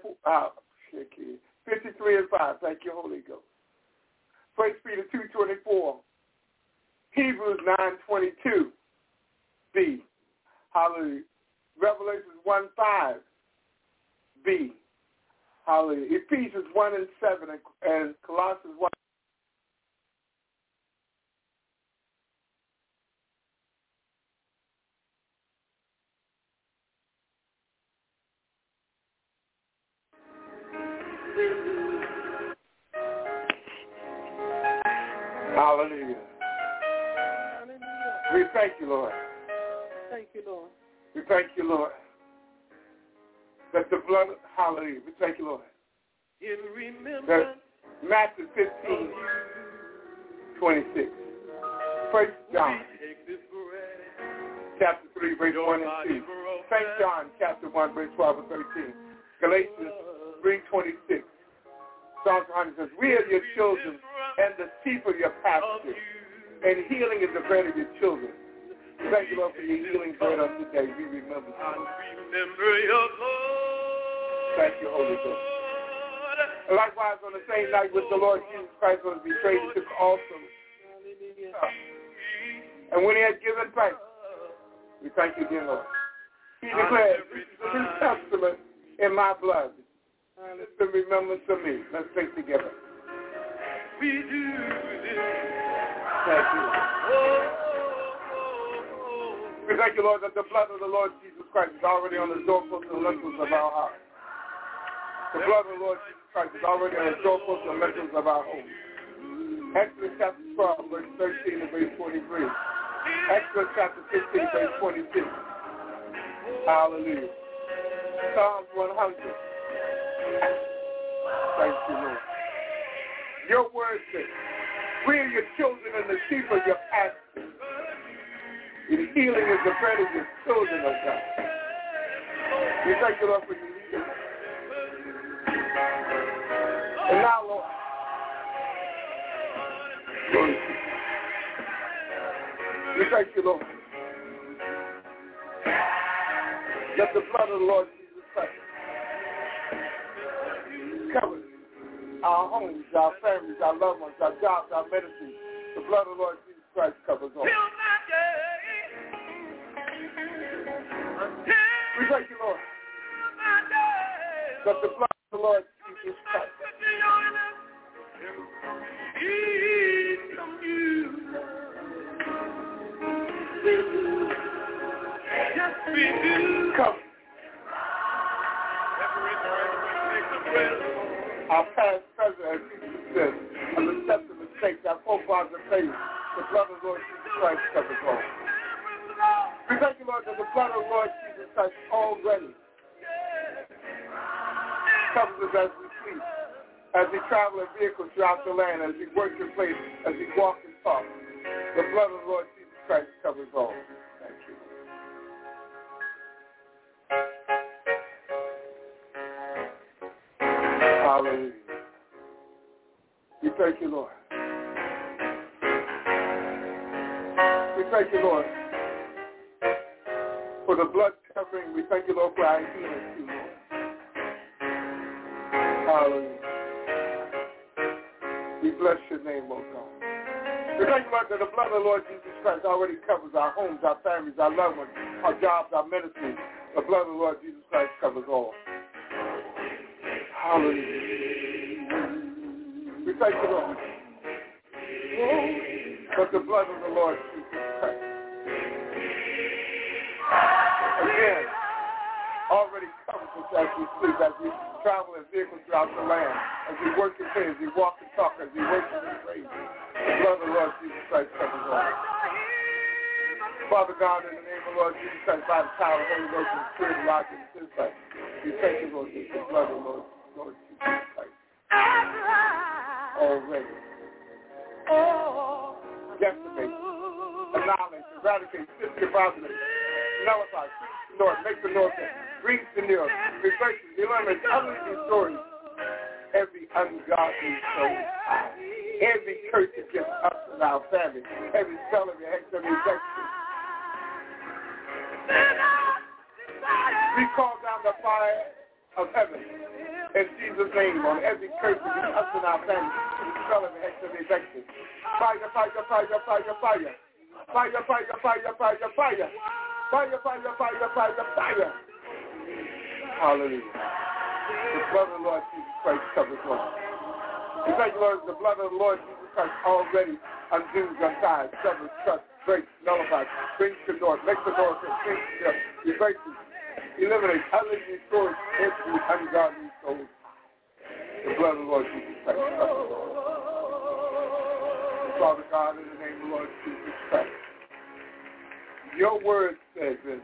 53:5. Thank you, Holy Ghost. 1 Peter 2:24. Hebrews 9:22. B. Hallelujah. Revelations 1:5. B. Hallelujah. Ephesians 1:7 and Colossians 1. Hallelujah. We thank you, Lord. Thank you, Lord. We thank you, Lord. That the blood, hallelujah. We thank you, Lord. That Matthew 15:26. 1 John chapter 3, verse 1 and 2. St. John chapter 1, verse 12 and 13. Galatians 3:26. Psalms 100 says, we are your children and the sheep of your pasture, and healing is the bread of your children. Thank you, Lord, for your healing bread on today. We remember you. Thank you, Holy Ghost. And likewise, on the same night with the Lord Jesus Christ was betrayed, he took also. And when he had given thanks, We thank you, dear Lord. He declares, this is the New Testament in my blood. And it's in remembrance of me. Let's think together. We do this. Thank you. We thank you, Lord, that the blood of the Lord Jesus Christ is already on the doorposts and lintels of our heart. The blood of the Lord Jesus Christ is already on the doorposts and lintels of our home. Exodus chapter 12, verse 13 and verse 23. Exodus chapter 15, verse 26. Hallelujah. Psalms 100. Thank you, Lord. Your word says, we are your children and the sheep of your pasture. Your healing is the bread of your children, oh God. We thank you, Lord, for your healing. And now, Lord, we thank you, Lord. Let the blood of the Lord Jesus Christ cover our homes, our families, our loved ones, our jobs, our ministries. The blood of the Lord Jesus Christ covers all. We thank you, Lord. Let the blood of the Lord Jesus Christ come. Our past, present, and future sins, and the steps of mistakes, our forefathers and faith, the blood of the Lord Jesus Christ covers all. We thank you, Lord, that the blood of the Lord Jesus Christ already covers us as we sleep, as we travel in vehicles throughout the land, as we work in place, as we walk and talk. The blood of the Lord Jesus Christ covers all. Thank you. Hallelujah. We thank you, Lord. We thank you, Lord, for the blood covering. We thank you, Lord, for our healing too, Lord. Hallelujah. We bless your name, oh God. We thank you, Lord, that the blood of the Lord Jesus Christ already covers our homes, our families, our loved ones, our jobs, our ministries. The blood of the Lord Jesus Christ covers all. Hallelujah. We thank you, Lord, that the blood of the Lord Jesus Christ again already covers us as we sleep, as we travel in vehicles throughout the land, as we work and play, as we walk and talk, as we worship and praise. The blood of the Lord Jesus Christ covers all. Father God, in the name of the Lord Jesus Christ, by the power of the Holy Ghost and the Spirit of life and insight, we thank you, Lord, that the blood of the Lord Jesus Christ already decimate, annihilate, eradicate, sift the positive, nullify, preach the north, make the north, reach the near, reverse, eliminate, utterly destroy every ungodly soul, every curse against us and our family, every spell, every hex, every infection. We call down the fire of heaven in Jesus' name on every curse against us and our family, every spell, every hex, every infection. Fire, fire, fire, fire, fire. Fire, fire, fire, fire, fire. Fire, fire, fire, fire, fire. Hallelujah. The blood of the Lord Jesus Christ covers all. We thank you, Lord, the blood of the Lord Jesus Christ already undoes, unties, severs, cuts, breaks, nullifies, brings to north, makes the north, brings to death, reverses, eliminates, utterly restores every ungodly soul. The blood of the Lord Jesus Christ covers all. Father God, in the name of the Lord Jesus Christ, your word says in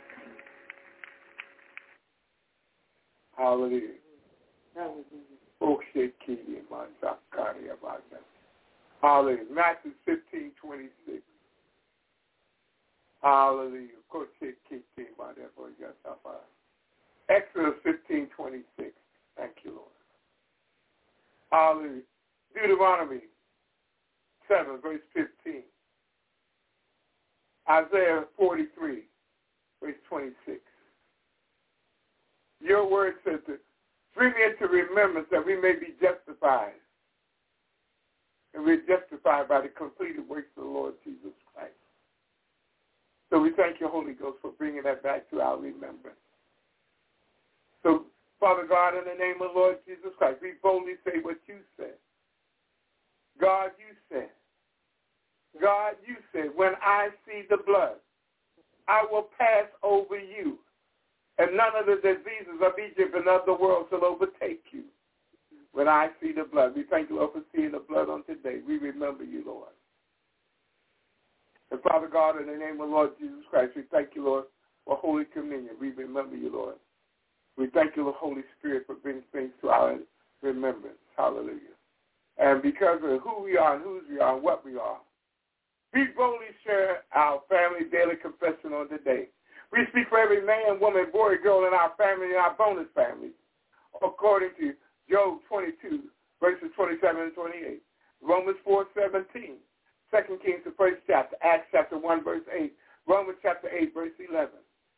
hallelujah. Hallelujah. Matthew 15:26. Hallelujah. Exodus 15:26. Thank you, Lord. Hallelujah. Deuteronomy 7, verse 15. Isaiah 43, verse 26. Your word says to bring into remembrance that we may be justified. And we're justified by the completed works of the Lord Jesus Christ. So we thank you, Holy Ghost, for bringing that back to our remembrance. So, Father God, in the name of Lord Jesus Christ, we boldly say what you said. God, you said. God, you said, when I see the blood, I will pass over you, and none of the diseases of Egypt and of the world shall overtake you. When I see the blood, we thank you, Lord, for seeing the blood on today. We remember you, Lord. And Father God, in the name of Lord Jesus Christ, we thank you, Lord, for Holy Communion. We remember you, Lord. We thank you, Lord, Holy Spirit, for bringing things to our remembrance. Hallelujah. And because of who we are and whose we are and what we are, we boldly share our family daily confession on today. We speak for every man, woman, boy, girl in our family and our bonus families, according to Job 22, verses 27 and 28, Romans 4:17, 2 Kings, the first chapter, Acts chapter 1, verse 8, Romans chapter 8, verse 11.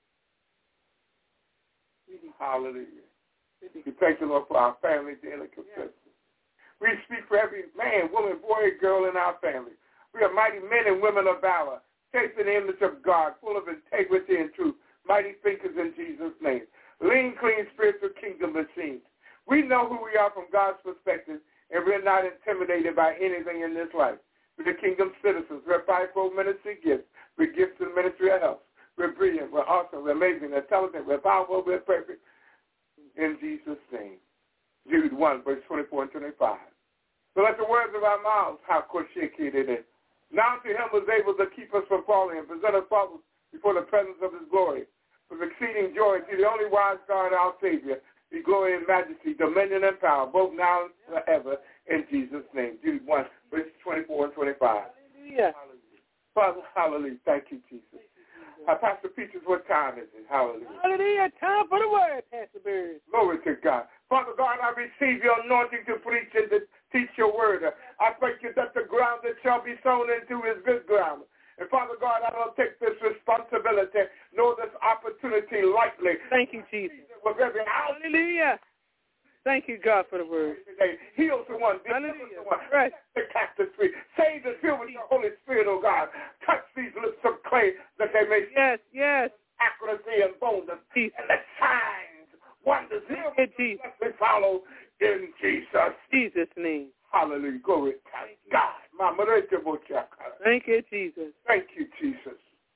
Hallelujah. We thank you, Lord, for our family daily confession. We speak for every man, woman, boy, girl in our family. We are mighty men and women of valor, shaped in the image of God, full of integrity and truth, mighty thinkers in Jesus' name. Lean, clean, spiritual kingdom machines. We know who we are from God's perspective, and we're not intimidated by anything in this life. We're the kingdom citizens. We're fivefold ministry gifts. We're gifts in ministry of health. We're brilliant. We're awesome. We're amazing. We're intelligent. We're powerful. We're perfect. In Jesus' name. Jude 1, verse 24 and 25. So let the words of our mouths, how it is. Now to him was able to keep us from falling and present us faultless before the presence of his glory. With exceeding joy to the only wise God, our Savior, be glory and majesty, dominion and power, both now and forever, in Jesus' name. Jude 1, verses 24 and 25. Hallelujah. Father, hallelujah. Thank you, Jesus. Pastor Peaches, what time is it? Hallelujah. Hallelujah. Time for the word, Pastor Bird. Glory to God. Father God, I receive your anointing to preach and to teach your word. I thank you that the ground that shall be sown into is good ground. And Father God, I don't take this responsibility nor this opportunity lightly. Thank you, Jesus. Hallelujah. Thank you, God, for the word. Heal someone. Hallelujah. Someone. Right. The captive free. Save and fill with your Holy Spirit, oh God. Touch these lips of clay that they may see accuracy and boldness. And the signs, wonders, we follow in Jesus' name. Hallelujah. Glory to God. Thank you, Jesus. Thank you, Jesus.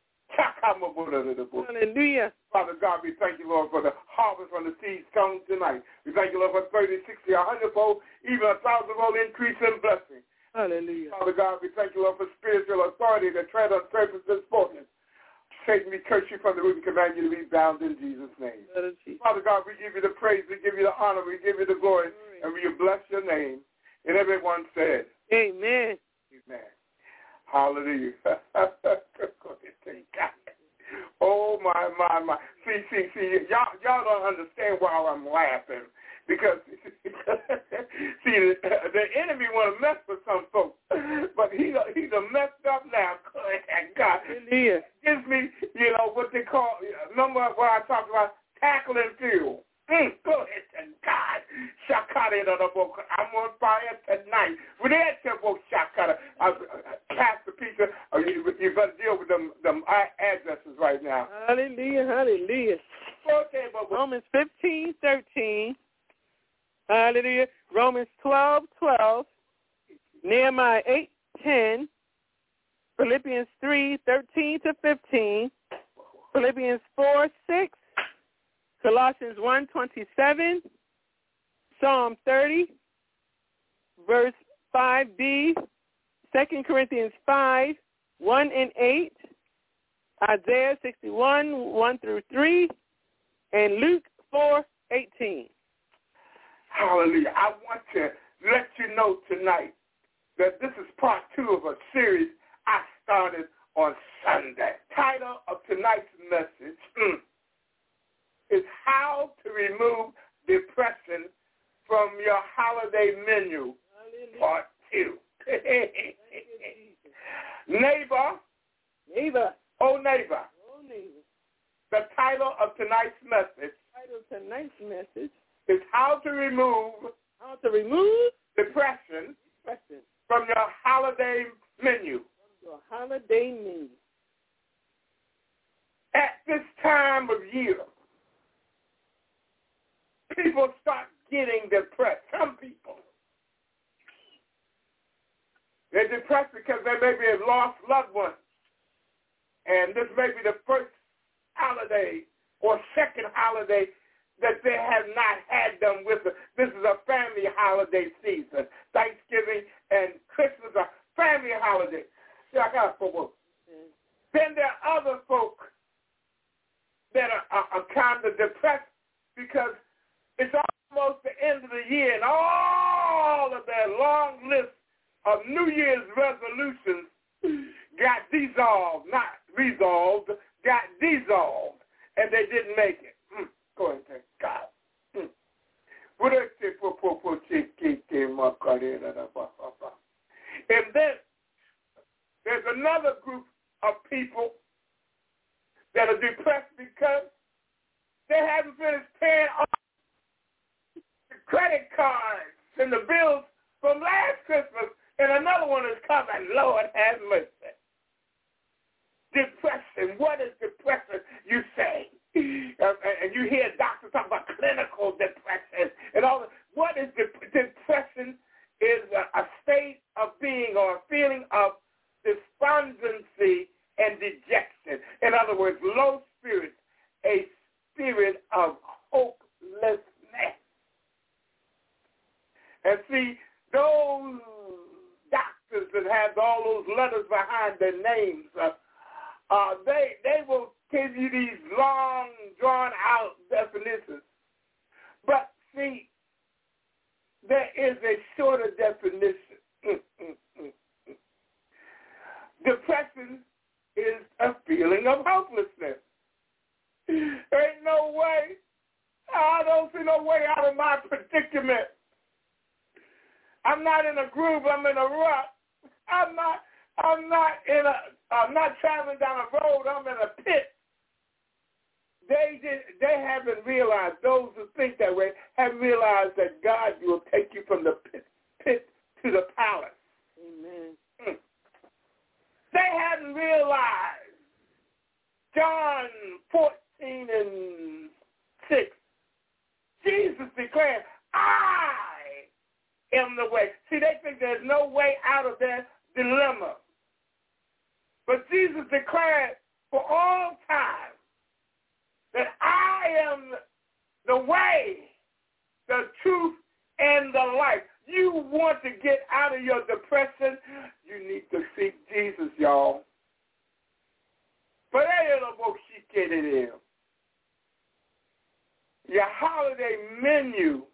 Hallelujah. Father God, we thank you, Lord, for the harvest from the seeds sown tonight. We thank you, Lord, for 30, 60, 100-fold, even 1,000-fold increase in blessing. Hallelujah. Father God, we thank you, Lord, for spiritual authority to tread on serpents and scorpions. Satan, we curse you from the root and command you to be bound in Jesus' name. Father God, we give you the praise, we give you the honor, we give you the glory, and we bless your name. And everyone said, Amen. Amen. Hallelujah. Oh, my. See, y'all don't understand why I'm laughing. Because, see, the enemy want to mess with some folks. But he's messed up now. God. Yeah. Gives me, what they call, remember what I talked about, tackle and fuel. Go ahead to God. I'm on fire tonight. With that tempo, Pastor Peter, you better deal with them addresses right now. Hallelujah, hallelujah. Romans 15:13. Hallelujah. Romans 12:12. Nehemiah 8:10. Philippians 3:13-15. Philippians 4:6. Colossians 1:27, Psalm 30, verse 5b, 2 Corinthians 5, 1 and 8, Isaiah 61, 1-3, and Luke 4:18. Hallelujah. I want to let you know tonight that this is part 2 of a series I started on Sunday. Title of tonight's message is How to Remove Depression from Your Holiday Menu, part 2. Neighbor. Oh, neighbor. The title of tonight's message is How to Remove Depression from Your Holiday Menu. At this time of year, people start getting depressed. Some people, they're depressed because they maybe have lost loved ones. And this may be the first holiday or second holiday that they have not had them with them. This is a family holiday season. Thanksgiving and Christmas are family holidays. Then there are other folk that are kind of depressed because it's almost the end of the year and all of their long list of New Year's resolutions got dissolved, not resolved, got dissolved, and they didn't make it. Go ahead, thank God. And then there's another group of people that are depressed because they haven't finished paying off the credit cards and the bills from last Christmas, and another one is coming. Lord have mercy. Depression. What is depression, you say? And you hear doctors talk about clinical depression and all that. What is depression? Is a state of being or a feeling of despondency and dejection. In other words, low spirits, a spirit of hopelessness. And see, those doctors that have all those letters behind their names, they will give you these long, drawn-out definitions. But see, there is a shorter definition. Depression is a feeling of hopelessness. Ain't no way. I don't see no way out of my predicament. I'm not in a groove. I'm in a rut. I'm not traveling down a road. I'm in a pit. They haven't realized, those who think that way, haven't realized that God will take you from the pit to the palace. Amen. They hadn't realized. John 14:6. Jesus declared, I am the way. See, they think there's no way out of their dilemma. But Jesus declared for all time that I am the way, the truth, and the life. You want to get out of your depression, you need to seek Jesus, y'all. But your holiday menu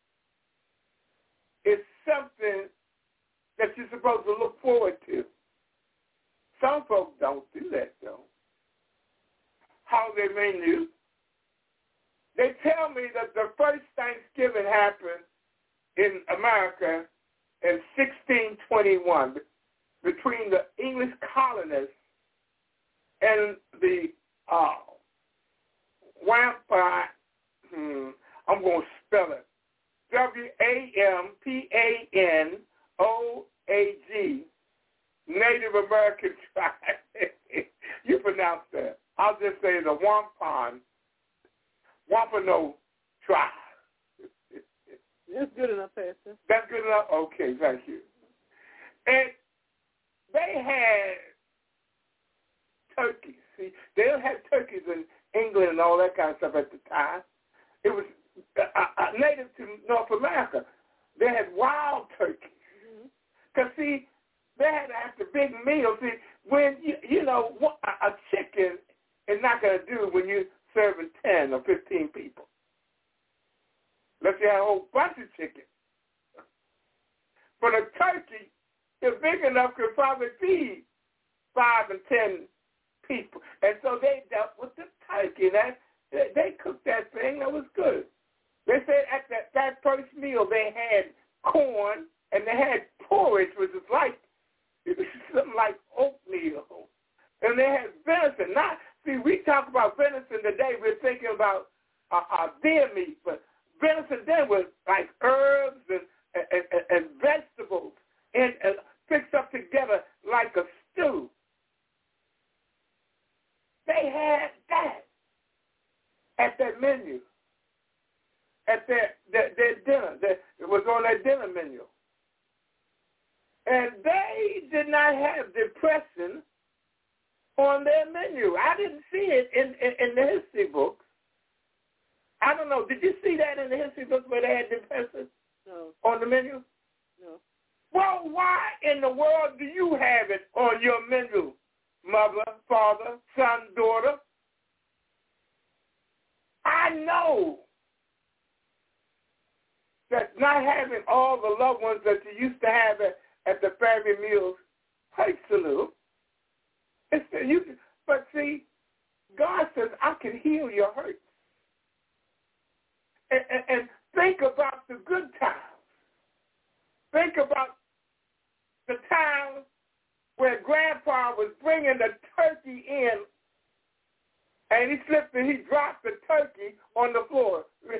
is something that you're supposed to look forward to. Some folks don't do that, though. Holiday menu. They tell me that the first Thanksgiving happened in America in 1621 between the English colonists and the Wampanoag. I'm going to spell it. Wampanoag, Native American tribe. You pronounce that. I'll just say the Wampano tribe. That's good enough, Pastor. That's good enough? Okay, thank you. And they had turkeys. See, they don't have turkeys in England and all that kind of stuff at the time. It was native to North America. They had wild turkeys. Because, see, they had to have the big meal. See, when, you know, a chicken is not going to do when you're serving 10 or 15 people. Unless you have a whole bunch of chicken. But a turkey is big enough to probably feed 5 and 10 people. And so they dealt with the turkey. They cooked that thing. That was good. They said at that first meal they had corn and they had porridge, which was like something like oatmeal. And they had venison. See, we talk about venison today. We're thinking about deer meat, but venison then was like herbs and vegetables and fixed up together like a stew. they had that at their menu, at their dinner. It was on their dinner menu. And they did not have depression on their menu. I didn't see it in the history books. I don't know. Did you see that in the history books where they had depression on the menu? No. Well, why in the world do you have it on your menu, mother, father, son, daughter? I know that not having all the loved ones that you used to have at the family meals hurts a little. But see, God says, I can heal your hurts. And think about the good times. Think about the time where Grandpa was bringing the turkey in, and he slipped and he dropped the turkey on the floor.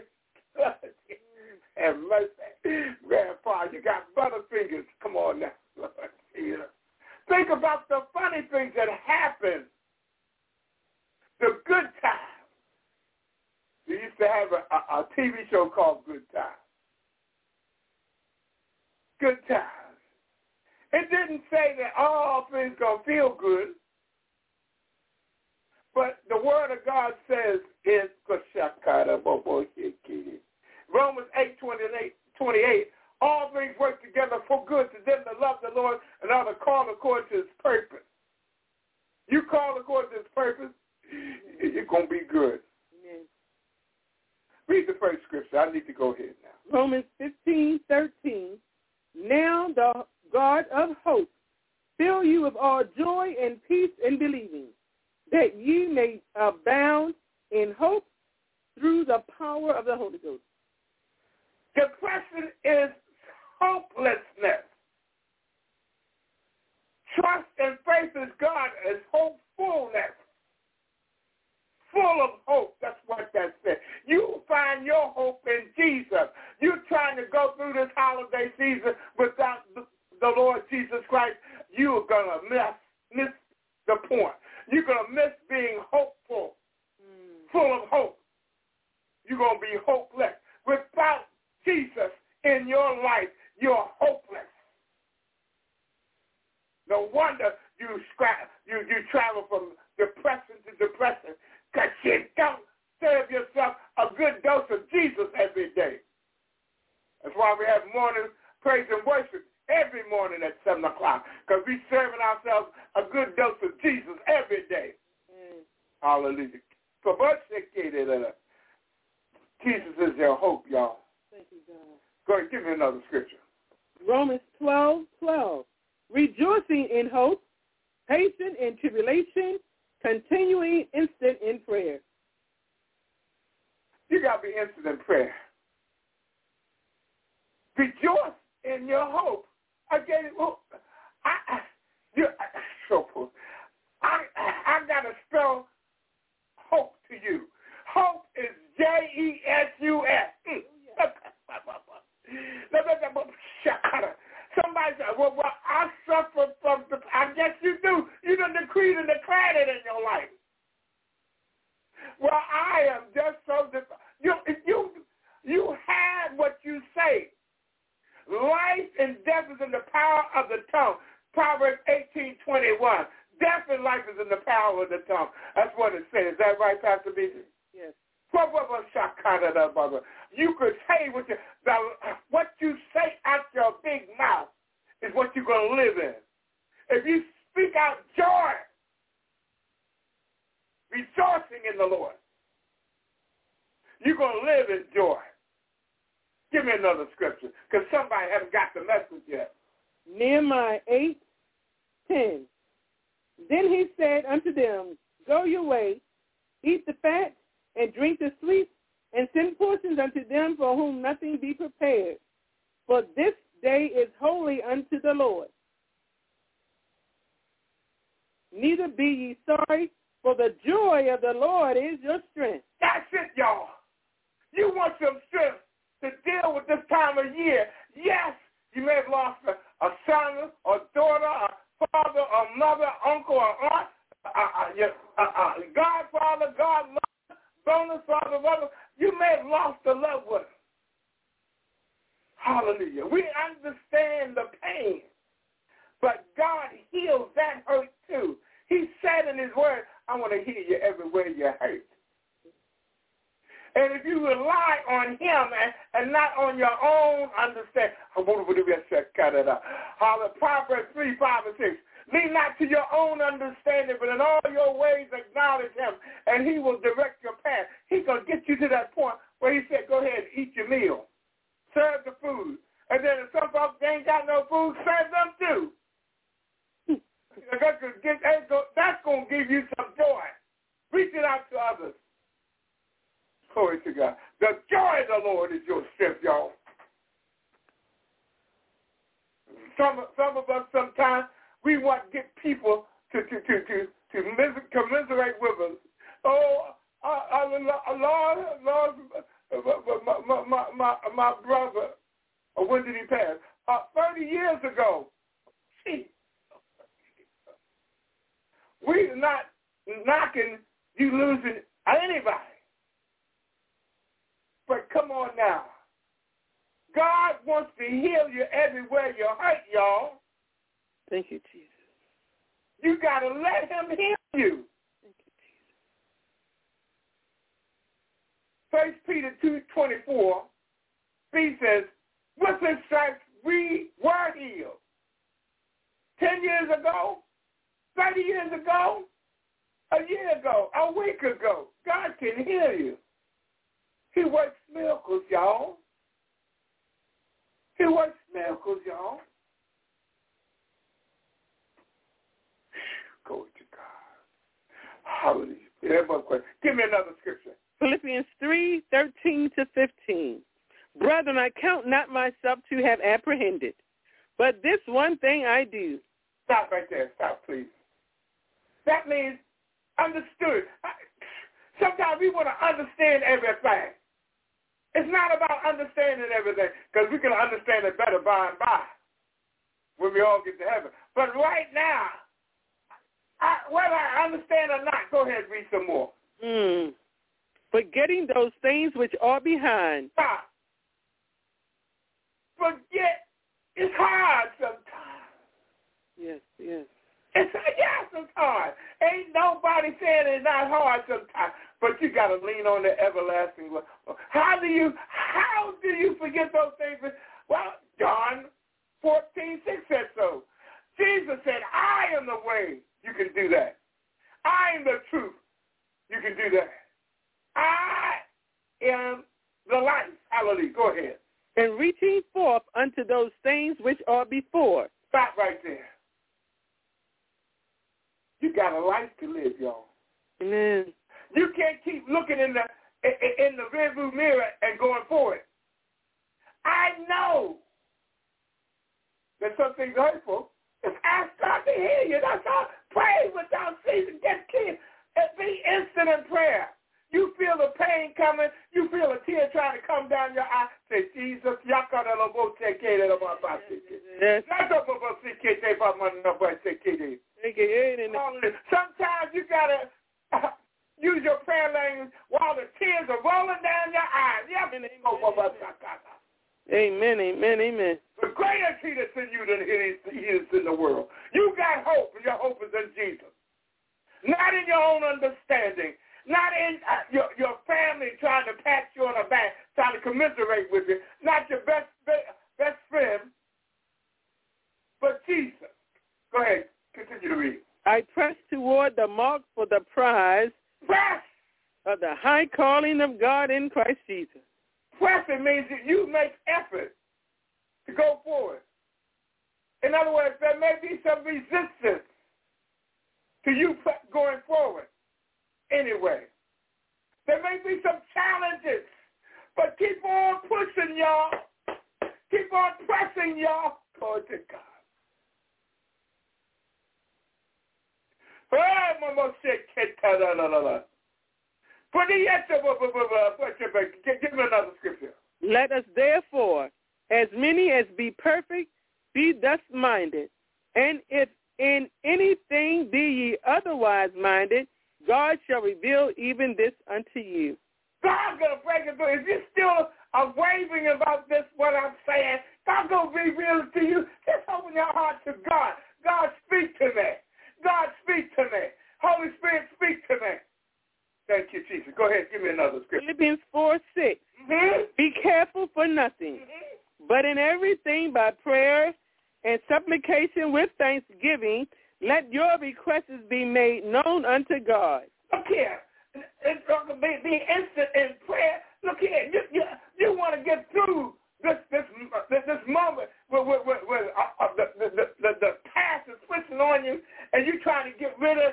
Have mercy. Grandpa, you got butterfingers. Come on now. Think about the funny things that happen. The good times. We used to have a TV show called Good Times. Good times. It didn't say that all things going to feel good, but the Word of God says in Romans 8:28, all things work together for good to them that love the Lord and are called according to his purpose. You call according to his purpose, you're going to be good. Amen. Read the first scripture. I need to go ahead now. Romans 15:13. Now the God of hope fill you with all joy and peace in believing, that ye may abound in hope through the power of the Holy Ghost. Depression is hopelessness. Trust and faith in God is hopefulness. Full of hope. That's what that said. You find your hope in Jesus. You're trying to go through this holiday season without the Lord Jesus Christ. You're going to miss the point. You're going to miss being hopeful, full of hope. You're going to be hopeless. Without Jesus in your life, you're hopeless. No wonder you travel from depression to depression, because you don't serve yourself a good dose of Jesus every day. That's why we have morning praise and worship every morning at 7 o'clock, because we're serving ourselves a good dose of Jesus every day. Hallelujah. Jesus is your hope, y'all. Thank you, God. Go ahead, give me another scripture. Romans 12:12. Rejoicing in hope, patient in tribulation, continuing instant in prayer. You got to be instant in prayer. Rejoice in your hope. Again, I got to spell hope to you. Hope is J-E-S-U-S. Somebody said, well, I suffer from, I guess you do. You done decreed and declared it in your life. Well, I am just so, you have what you say. Life and death is in the power of the tongue. Proverbs 18:21. Death and life is in the power of the tongue. That's what it says. Is that right, Pastor B.J.? Yes. You could say what you say out your big mouth is what you're going to live in. If you speak out joy, rejoicing in the Lord, you're going to live in joy. Give me another scripture, because somebody hasn't got the message yet. Nehemiah 8:10. Then he said unto them, go your way, eat the fat, and drink the sweet, and send portions unto them for whom nothing be prepared. For this day is holy unto the Lord. Neither be ye sorry, for the joy of the Lord is your strength. That's it, y'all. You want some strength to deal with this time of year. Yes, you may have lost a son or daughter, a father or mother, uncle or aunt, godfather, godmother, bonus father, mother, you may have lost a loved one. Hallelujah. We understand the pain, but God heals that hurt too. He said in his word, I want to heal you everywhere you hurt. And if you rely on him and not on your own understanding, Proverbs 3, 5, and 6. Lean not to your own understanding, but in all your ways acknowledge him, and he will direct your path. He's going to get you to that point where he said, go ahead and eat your meal. Serve the food. And then if some folks ain't got no food, serve them too. That's going to give you some joy. Reach it out to others. Glory to God. The joy of the Lord is your strength, y'all. Some of us sometimes, we want to get people to commiserate with us. Oh, Lord, my brother, when did he pass? 30 years ago. See, we're not knocking you losing anybody. But come on now. God wants to heal you everywhere you hurt, y'all. Thank you, Jesus. You got to let him heal you. Thank you, Jesus. 1 Peter 2:24, he says, with his stripes we were healed. 10 years ago, 30 years ago, a year ago, a week ago, God can heal you. He works miracles, y'all. He works miracles, y'all. Glory to God. Hallelujah. Give me another scripture. Philippians 3:13-15. Brethren, I count not myself to have apprehended, but this one thing I do. Stop right there. Stop, please. That means understood. Sometimes we want to understand everything. It's not about understanding everything, because we can understand it better by and by when we all get to heaven. But right now, whether I understand or not, go ahead and read some more. Forgetting those things which are behind. Stop. Forget. It's hard sometimes. Yes, yes. It's hard. Ain't nobody saying it's not hard sometimes, but you got to lean on the everlasting one. How do you forget those things? Well, John 14:6 said so. Jesus said, I am the way. You can do that. I am the truth. You can do that. I am the life. Hallelujah. Go ahead. And reaching forth unto those things which are before. Stop right there. You got a life to live, y'all. Amen. You can't keep looking in the rearview mirror and going forward. I know that some things are hurtful. Just ask God to heal you. That's all. Pray without ceasing. Get clear. Be instant in prayer. You feel the pain coming. You feel a tear trying to come down your eye. Say, Jesus, yes. Sometimes you got to use your prayer language while the tears are rolling down your eyes. Amen, amen, amen. The greater he that's in you than he is in the world. You got hope, and your hope is in Jesus. Not in your own understanding. Not in your family trying to pat you on the back, trying to commiserate with you. Not your best friend, but Jesus. Go ahead. Continue to read. I press toward the mark for the prize of the high calling of God in Christ Jesus. Pressing means that you make effort to go forward. In other words, there may be some resistance to you going forward anyway. There may be some challenges, but keep on pushing, y'all. Keep on pressing, y'all. Glory to God. Give me another scripture. Let us therefore, as many as be perfect, be thus minded. And if in anything be ye otherwise minded, God shall reveal even this unto you. God's going to break it through. If you're still wavering about this, what I'm saying, God's going to reveal it to you. Just open your heart to God. God, speak to me. God, speak to me. Holy Spirit, speak to me. Thank you, Jesus. Go ahead. Give me another scripture. Philippians 4:6. Mm-hmm. Be careful for nothing, but in everything by prayer and supplication with thanksgiving, let your requests be made known unto God. Look here. It's going to be instant in prayer. Look here. You want to get through this moment where the past is switching on you, and you're trying to get rid of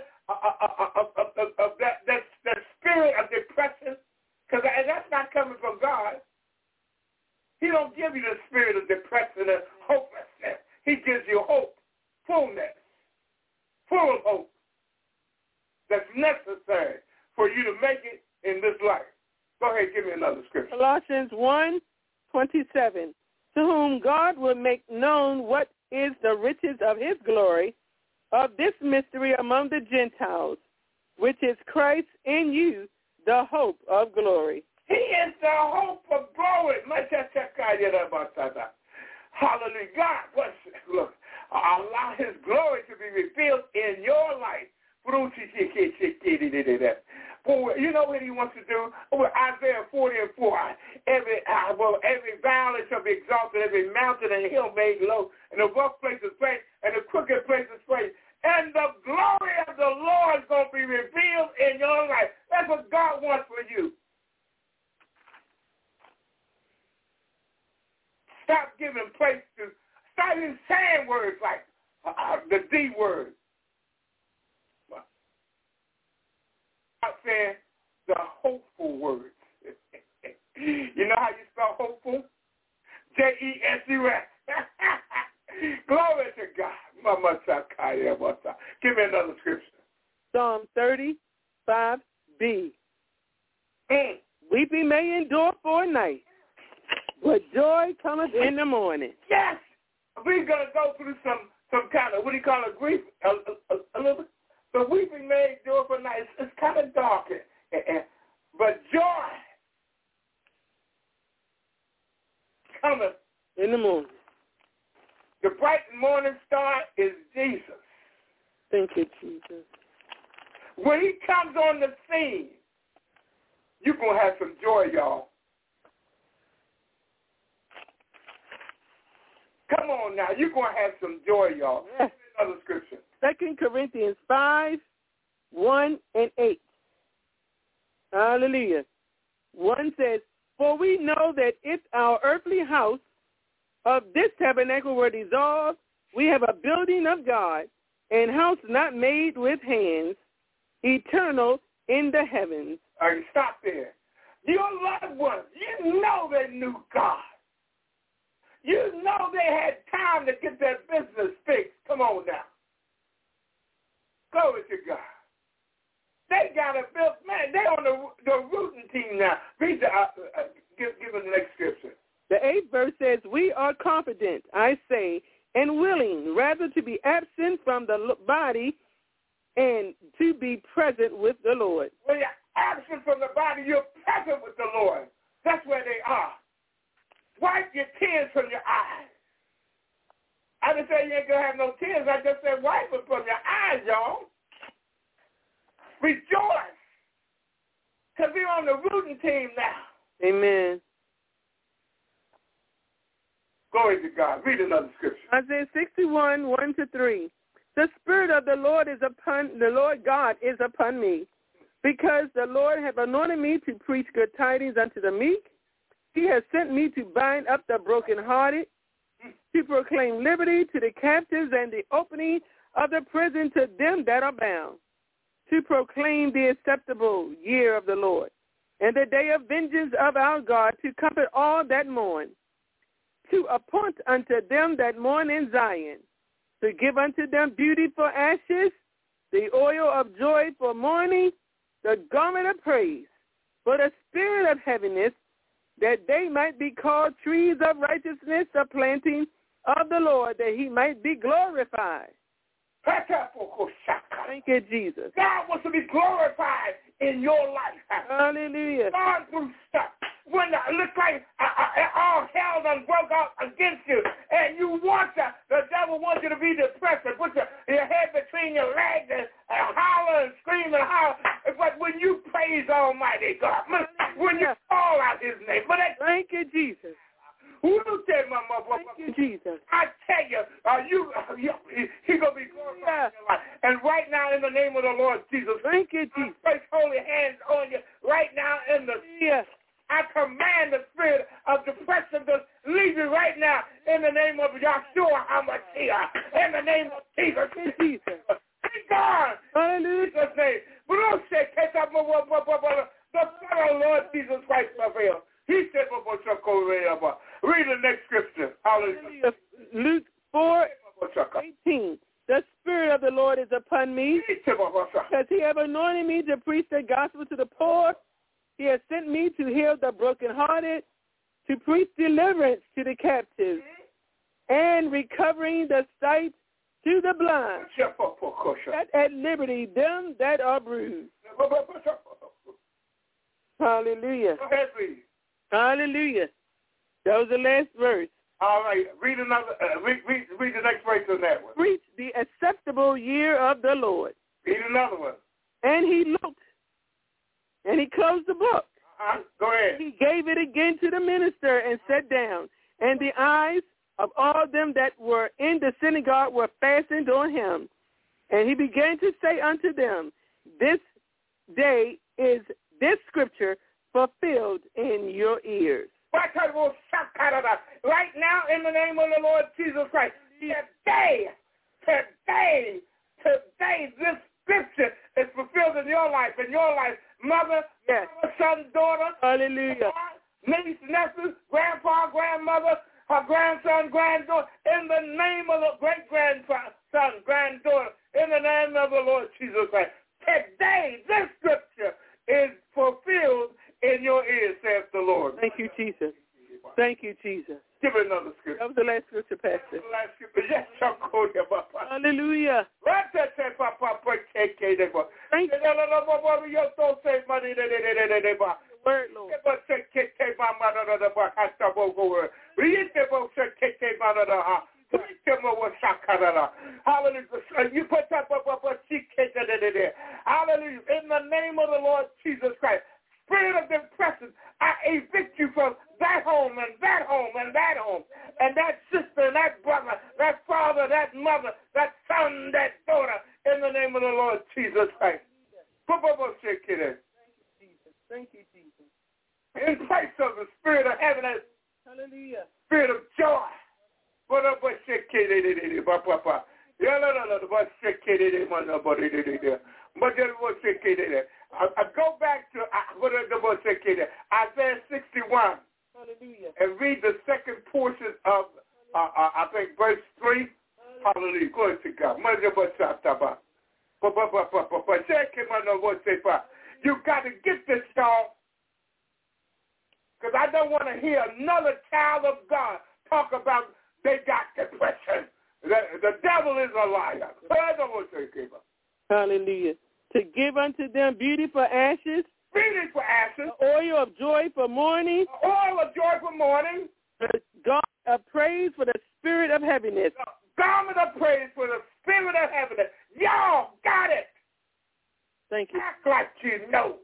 that spirit of depression, because that's not coming from God. He don't give you the spirit of depression and hopelessness. He gives you hope, fullness, full of hope that's necessary for you to make it in this life. Go ahead, give me another scripture. Colossians 1:27, to whom God will make known what is the riches of his glory, of this mystery among the Gentiles, which is Christ in you, the hope of glory. He is the hope of glory. Hallelujah. God, look, allow his glory to be revealed in your life. You know what he wants to do? With Isaiah 40:4, every valley shall be exalted, every mountain and hill made low, and the rough places straight, and the crooked places straight. And the glory of the Lord is going to be revealed in your life. That's what God wants for you. Stop giving place to, stop even saying words like the D word. Stop saying the hopeful words. You know how you spell hopeful? J-E-S-U-S. Glory to God. Give me another scripture. Psalm 35b. Weeping may endure for a night, but joy cometh in the morning. Yes. We're going to go through some kind of, what do you call it, grief? A little bit. The weeping may endure for a night. It's kind of dark. But joy cometh in the morning. The bright morning star is Jesus. Thank you, Jesus. When he comes on the scene, you're going to have some joy, y'all. Come on now. You're going to have some joy, y'all. Yes. Another scripture. 2 Corinthians 5:1 and 8. Hallelujah. 1 says, for we know that if our earthly house of this tabernacle were dissolved, we have a building of God, and house not made with hands, eternal in the heavens. All right, stop there. Your loved ones, you know they knew God. You know they had time to get their business fixed. Come on now. Glory to God. They got a built, man, they're on the rooting team now. Read give us the next scripture. The 8th verse says, we are confident, I say, and willing rather to be absent from the body and to be present with the Lord. When you're absent from the body, you're present with the Lord. That's where they are. Wipe your tears from your eyes. I didn't say you ain't going to have no tears. I just said wipe them from your eyes, y'all. Rejoice. Because we're on the rooting team now. Amen. Glory to God. Read another scripture. Isaiah 61:1-3. The Spirit of the Lord is upon, the Lord God is upon me, because the Lord hath anointed me to preach good tidings unto the meek. He has sent me to bind up the brokenhearted, to proclaim liberty to the captives and the opening of the prison to them that are bound, to proclaim the acceptable year of the Lord, and the day of vengeance of our God, to comfort all that mourn, to appoint unto them that mourn in Zion, to give unto them beauty for ashes, the oil of joy for mourning, the garment of praise for the spirit of heaviness, that they might be called trees of righteousness, the planting of the Lord, that he might be glorified. Thank you, Jesus. God wants to be glorified in your life. Hallelujah. Gone through stuff. When it looks like all hell done broke out against you, and you want the devil wants you to be depressed and put your head between your legs and holler and scream and holler. But when you praise Almighty God, when you call out His name, thank you, Jesus. Thank you, Jesus. I tell you, He's going to be glorified in your life. And right now, in the name of the Lord Jesus, thank you, Jesus. I place holy hands on you right now in the I command the spirit of depression to leave you right now in the name of Yahshua HaMashiach. In the name of Jesus. Jesus. Thank God. Hallelujah. In Jesus' name. The Son of Lord Jesus Christ prevailed. He said, read the next scripture. Hallelujah. Luke 4:18. The Spirit of the Lord is upon me, because He has anointed me to preach the gospel to the poor. He has sent me to heal the brokenhearted, to preach deliverance to the captives, and recovering the sight to the blind, set at liberty them that are bruised. Hallelujah. Go ahead, please. Hallelujah. That was the last verse. All right. Read another. Read the next verse on that one. Preach the acceptable year of the Lord. Read another one. And he looked, and he closed the book. Go ahead. He gave it again to the minister and sat down. And the eyes of all them that were in the synagogue were fastened on him. And he began to say unto them, this day is this scripture fulfilled in your ears. Right now, in the name of the Lord Jesus Christ, today, this scripture is fulfilled in your life, mother, son, daughter, hallelujah, niece, nephew, grandpa, grandmother, her grandson, granddaughter, in the name of the great-grandson, granddaughter, in the name of the Lord Jesus Christ. Today, this scripture is fulfilled in your ears, says the Lord. Thank you, Jesus. Thank you, Jesus. Give it another scripture. That was the last scripture, Pastor. Last scripture. Yes, hallelujah. Thank you. Word, Lord. Hallelujah. You put that. Hallelujah. In the name of the Lord Jesus Christ. Spirit of depression, I evict you from that home and that home and that home and that sister and that brother, that father, that mother, that son, that daughter, in the name of the Lord Jesus Christ. Thank you, Jesus. In place of the spirit of heaviness, hallelujah, spirit of joy. I go back to Isaiah 61. Hallelujah. And read the second portion of, I think, verse 3. Hallelujah. Glory to God. You got to get this, y'all. Because I don't want to hear another child of God talk about they got depression. The devil is a liar. Hallelujah. To give unto them beauty for ashes. Beauty for ashes. The oil of joy for mourning. The oil of joy for mourning. The garment of praise for the spirit of heaviness. The garment of praise for the spirit of heaviness. Y'all got it. Thank you. Act like you know.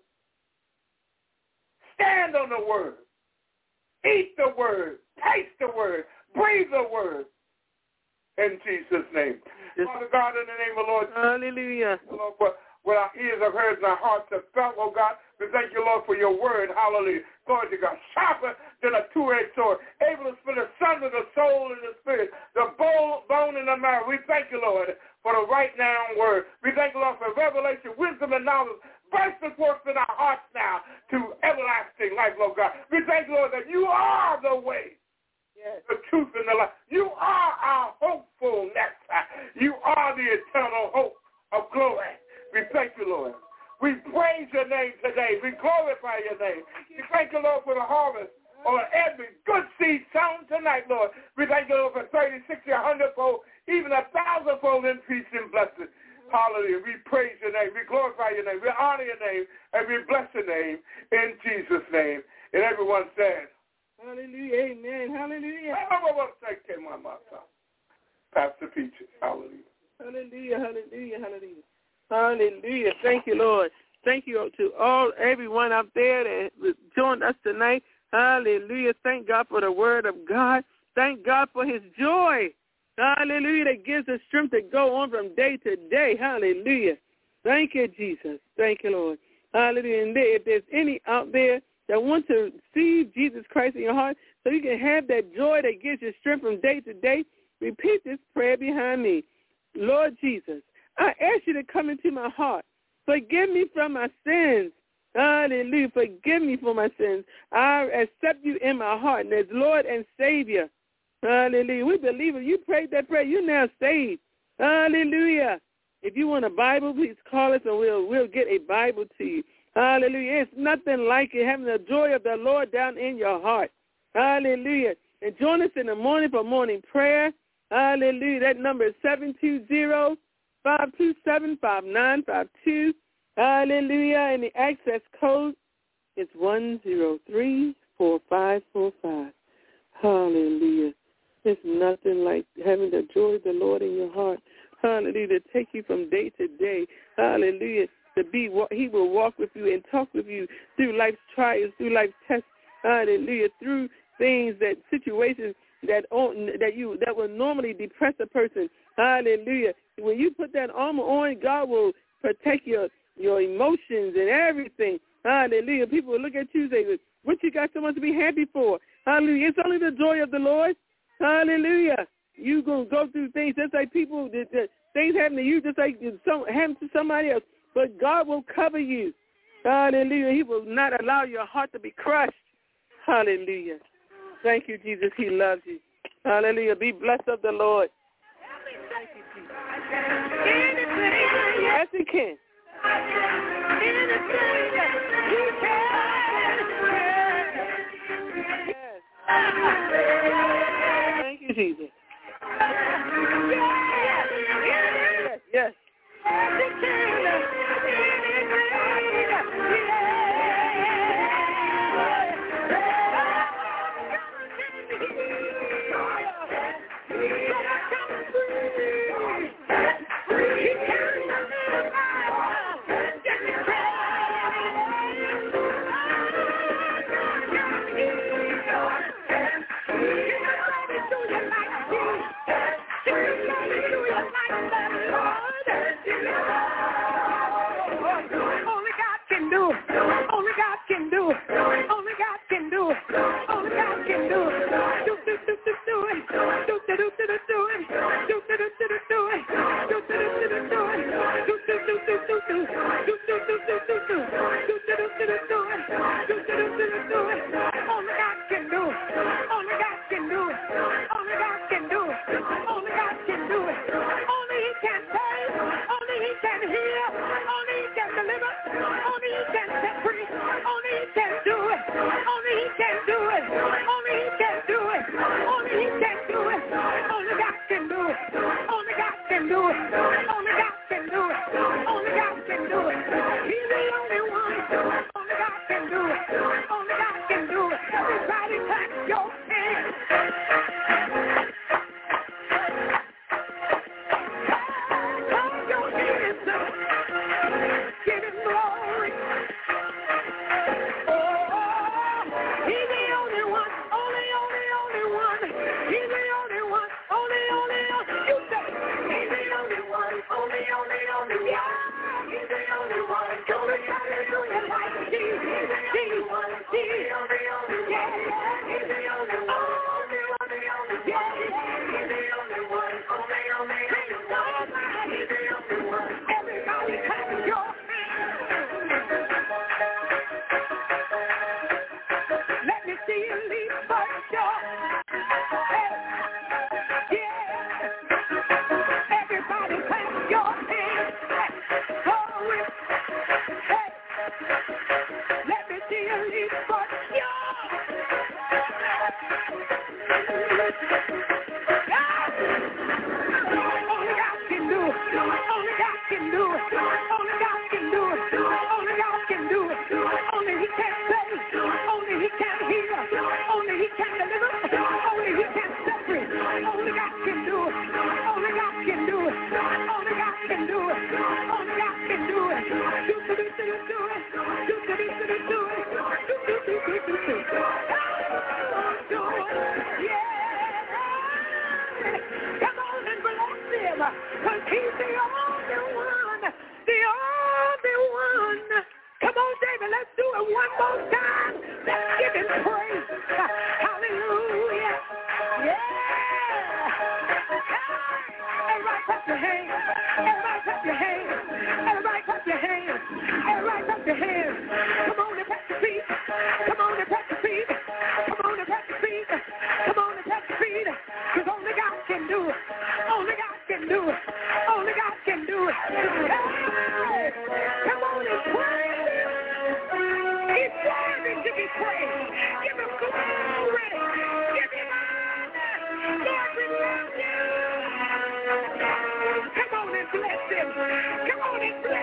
Stand on the word. Eat the word. Taste the word. Breathe the word. In Jesus' name. Father God, in the name of the Lord. Hallelujah. Lord, what our ears have heard and our hearts have felt, oh God, we thank you, Lord, for your word. Hallelujah. Glory to God. Sharper than a two-edged sword, able to split asunder the soul and the spirit, the bone and the marrow. We thank you, Lord, for the right now word. We thank you, Lord, for revelation, wisdom, and knowledge. Burst forth in our hearts now to everlasting life, Lord God. We thank you, Lord, that you are the way. Yes. The truth and the life. You are our hopefulness. You are the eternal hope of glory. We thank you, Lord. We praise your name today. We glorify your name. We thank you, Lord, for the harvest on every good seed sown tonight, Lord. We thank you, Lord, for 30, 60, 100-fold even 1,000-fold increase in blessing. Hallelujah. We praise your name. We glorify your name. We honor your name. And we bless your name in Jesus' name. And everyone said, hallelujah, amen, hallelujah. Pastor Peaches, hallelujah. Hallelujah, hallelujah, hallelujah. Hallelujah. Thank you, Lord. Thank you to everyone out there that joined us tonight. Hallelujah. Thank God for the word of God. Thank God for his joy. Hallelujah. That gives us strength to go on from day to day. Hallelujah. Thank you, Jesus. Thank you, Lord. Hallelujah. And if there's any out there that want to see Jesus Christ in your heart so you can have that joy that gives you strength from day to day, repeat this prayer behind me. Lord Jesus, I ask you to come into my heart. Forgive me from my sins. Hallelujah. Forgive me for my sins. I accept you in my heart and as Lord and Savior. Hallelujah. We believe if you prayed that prayer, you're now saved. Hallelujah. If you want a Bible, please call us and we'll get a Bible to you. Hallelujah. It's nothing like it, having the joy of the Lord down in your heart. Hallelujah. And join us in the morning for morning prayer. Hallelujah. That number is 720-527-5952. Hallelujah. And the access code is 1034545. Hallelujah. It's nothing like having the joy of the Lord in your heart. Hallelujah. To take you from day to day. Hallelujah. He will walk with you and talk with you through life's trials, through life's tests. Hallelujah. Through things, situations that will normally depress a person. Hallelujah. When you put that armor on, God will protect your emotions and everything. Hallelujah. People will look at you and say, what you got so much to be happy for? Hallelujah. It's only the joy of the Lord. Hallelujah. You're going to go through things just like things happen to you, just like happen to somebody else. But God will cover you. Hallelujah. He will not allow your heart to be crushed. Hallelujah. Thank you, Jesus. He loves you. Hallelujah. Be blessed of the Lord. Thank you, Jesus. Yes, he can. Thank you, Jesus. Yes. Only God can do it. Only God can do it. Only He can save. Only He can heal. Only He can deliver. Only He can set free. Only God can do it. Only God can do it. Only God can do it. Only God can do it. Do it. Do it. Do it. Yeah. Come on and bless Him, because He's the only one. The only one. Come on, David, let's do it one more time. Let's give Him praise. Hallelujah. Yeah. Everybody clap your hands. Everybody clap your hands. Everybody clap your hands. Everybody clap your hands. Come on and pat your feet. Come on and pat your feet. Come on and pat your feet. Come on and pat your feet. Because only God can do it. Only God can do it. Only God can do it. Hey, come on and praise Him. He's worthy to be praised. Give Him glory. Give Him honor. Lord, we love You. Come on and bless Him. Come on and bless